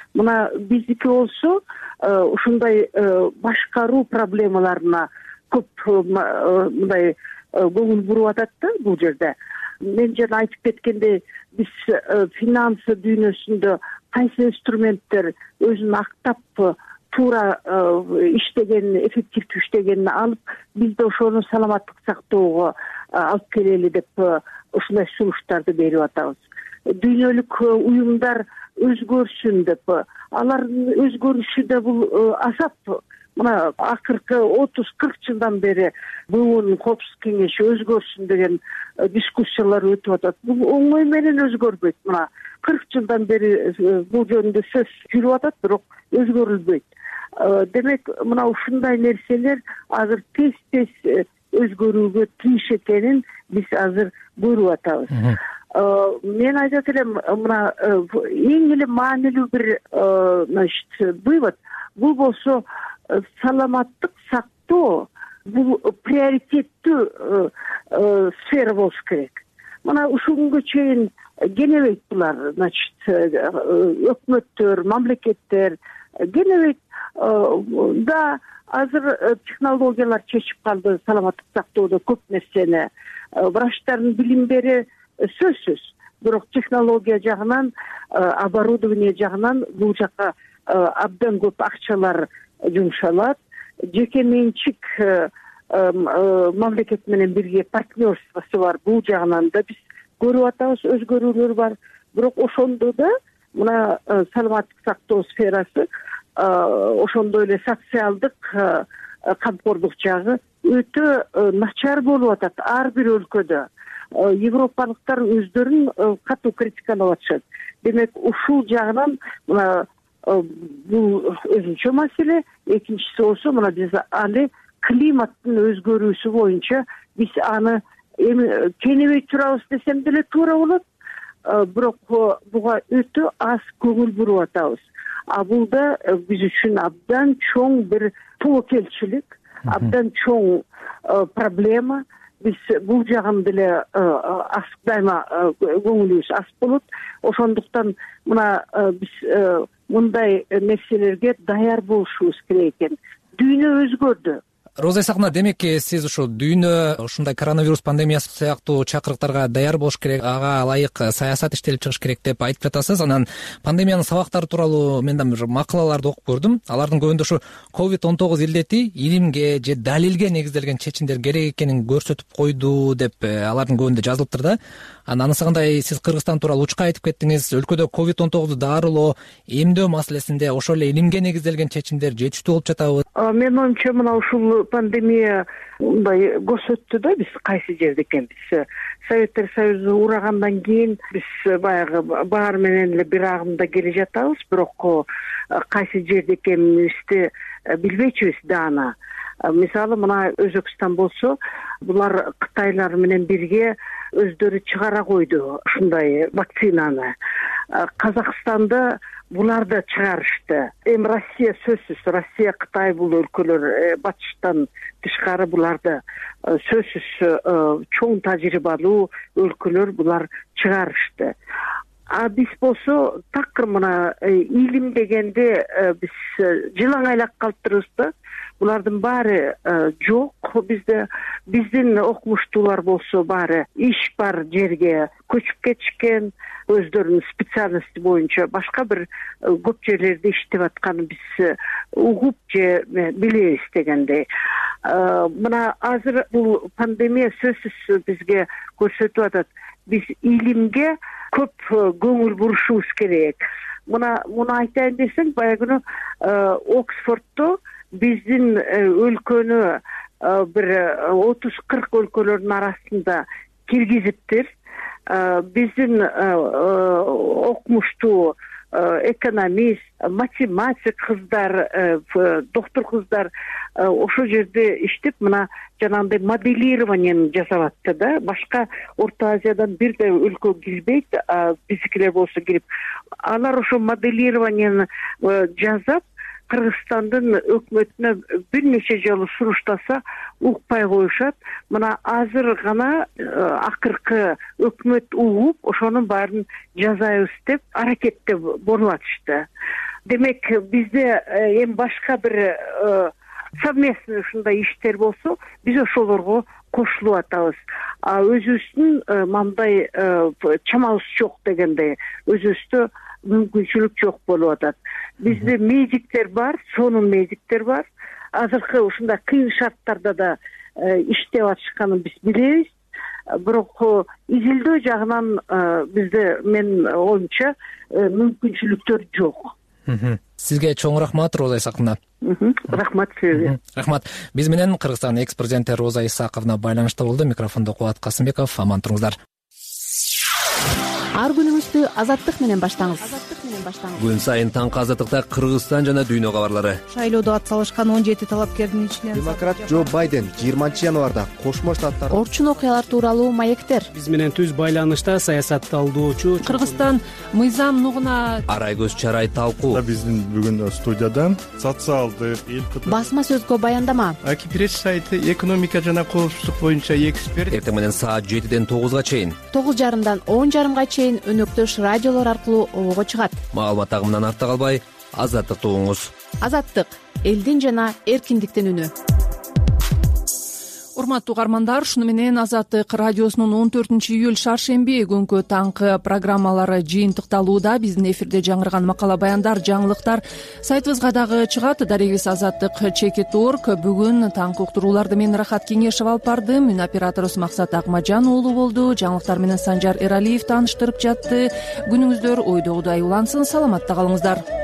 мына биздики болсо ушундай башкаруу проблемаларына көп мындай көңүл буруп атат да бул жерде. Мен жана айтып кеткендей, биз финансы дүйнөсүндө кайсы инструменттер өзүн актап туура иштегенин, эффективдүү иштегенин алып, биз да ошону саламаттык сактоого алып келели деп ушундай сунуштарды берип атабыз. Дүйнөлүк уюмдар өзгөрсүн деп, алардын өзгөрүшү да бул азап. Мына акыркы 30-40 жылдан бери БУнун коопсуздук кеңеши өзгөрсүн деген дискуссиялар өтүп атат. Бул оңой менен өзгөрбөйт. Мына 40 жылдан бери бул жөнүндө сөз жүрүп атат, бирок өзгөрүлбөйт. Демек, мына ушундай нерселер азыр тез өзгөрүүгө тийиш экенин биз азыр көрүп атабыз. Мен айтат элем, мына эң эле маанилүү бир вывод, бул болсо саламаттык сактоо бул приоритеттүү сфера болуш керек. Мына ушул күнгө чейин кенебейт булар, өкмөттөр, мамлекеттер кенебейт. Да азыр технологиялар чечип калды саламаттык сактоодо көп нерсени. Врачтардын билимдери сөзсүз, бирок технология жагынан, оборудование жагынан бул жака абдан көп акчалар жумшалат. Жеке менчик мамлекет менен бирге партнерствосу бар, бул жагынан да биз көрүп атабыз, өзгөрүүлөр бар. Бирок ошондо да мына саламаттык сактоо сферасы, ошондой эле социалдык камкордук жагы өтө начар болуп атат ар бир өлкөдө. Европалыктар өздөрүн катуу критикалап атышат. Демек, ушул жагынан мына бул өзүнчө маселе. Экинчиси болсо, мына биз аны климаттын өзгөрүүсү боюнча биз аны эми кенебей турабыз десем деле туура болот. Бирок буга өтө аз көңүл буруп атабыз. Бул да биз үчүн абдан чоң бир тобокелчилик, абдан чоң проблема. Биз бул жагын деле дайыма көңүлүбүз аз болот. Ошондуктан мына биз мындай нерселерге даяр болушубуз керек экен. Дүйнө өзгөрдү. Роза Исаковна, демек сиз ушул дүйнө ушундай коронавирус пандемиясы сыяктуу чакырыктарга даяр болуш керек, ага ылайык саясат иштелип чыгыш керек деп айтып жатасыз. Анан пандемиянын сабактары тууралуу мен да бир макалаларды окуп көрдүм. Алардын көбүндө ушу COVID-19 илдети илимге же далилге негизделген чечимдер керек экенин көрсөтүп койду деп алардын көбүндө жазылыптыр да. Анысы кандай, сиз Кыргызстан тууралуу учка айтып кеттиңиз. Өлкөдө COVID-19 дарылоо, эмдөө маселесинде ошол эле илимге негизделген чечимдер жетиштүү болуп жатабы? Менин оюмча, мына ушул пандемия мындай көрсөттү да, биз кайсы жерде экенбиз. Советтер Союзу урагандан кийин биз баягы баар менен эле бир агымда келе жатабыз, бирок кайсы жерде экенибизди билбейчүбүз даана. Мисалы, мына Өзбекстан болсо, булар Кытайлар менен бирге өздөрү чыгара койду ушундай вакцинаны. Казакстанда булар да чыгарышты. Эми Россия сөзсүз, Россия, Кытай бул өлкөлөр батыштан тышкары булар да сөзсүз чоң тажрыйбалуу өлкөлөр, булар чыгарышты. Биз болсо такыр мына илим дегенде биз жылаңайлап калыптырбыз да. Булардын баары жок. Биздин окумуштуулар болсо баары иш бар жерге көчүп кетишкен, өздөрүнүн специальности боюнча башка бир көп жерлерде иштеп атканын биз угуп же билебиз дегендей. Мына азыр бул пандемия сөзсүз бизге көрсөтүп атат. Биз илимге көп көңүл бурушубуз керек. Муну айтайын десең, баягы Оксфорддо биздин өлкөнү бир 30-40 өлкөлөрдүн арасында киргизиптир. Биздин окумуштуу экономист, математик кыздар, доктор кыздар ошол жерде иштеп, мына жанагындай моделированияны жасап атты да. Башка Орто Азиядан бир да өлкө кирбейт, биздикилер болсо кирип. Алар ошол моделированияны жасап, Кыргызстандын өкмөтүнө бир нече жолу суруштаса укпай коюшат. Мына азыр гана акыркы өкмөт угуп, ошонун баарын жасайбыз деп аракетте болуп атышты. демек бизде эми башка бир совместный ушундай иштер болсо биз ошолорго кошулуп атабыз. Өзүбүздүн мындай чамабыз жок дегенде, өзүбүздө мүмкүнчүлүк жок болуп атат. Бизде медиктер бар, сонун медиктер бар. Азыркы ушундай кыйын шарттарда да иштеп атышканын биз билебиз. Бирок изилдөө жагынан бизде, менин оюмча, мүмкүнчүлүктөр жок. Сизге чоң рахмат, Роза Исаковна. Рахмат сизге. Рахмат. Биз менен Кыргызстан экс-президенти Роза Исаковна байланышта болду. Микрофондо Кубат Касымбеков. Аман туруңуздар. Ар күнүңүздү азаттык менен баштаңыз. Күн сайын таңкы азаттыкта Кыргызстан жана дүйнө кабарлары. Шайлоодо ат салышкан 17 талапкердин ичинен демократ Джо Байден 20-январда Кошмо Штаттар орчун окуялар тууралуу маектер. Биз менен түз байланышта саясат талдоочу Кыргызстан мыйзам нугуна Арайгөз Чарай талкуу. Биздин бүгүн студиядан социалдык басма сөзгө баяндама. Аки пресс сайты экономика жана коопсуздук боюнча эксперт. Эртең менен саат 7-ден 9-га чейин, 9:30дан 10:30га чейин өнөктөш радиолор аркылуу обого чыгат. Маалымат агымынан артта калбай, азаттыкты угуңуз. Азаттык — элдин жана эркиндиктин үнү. Урматтуу угармандар, шуну менен Азаттык радиосунун 14-июль шаршемби күнкү таңкы программалары жыйынтыкталууда. Биздин эфирде жаңырган макала баяндар, жаңылыктар сайтыбызга дагы чыгат. Дарегибиз Азаттык.org. Бүгүн таңкы уктурууларды мен Рахат Кеңешева алып бардым. Үн операторубуз Максат Акмажан уулу болду. Жаңылыктар менен Санжар Эралиев тааныштырып жатты. Күнүңүздөр ойдогудай улансын. Саламатта калыңыздар.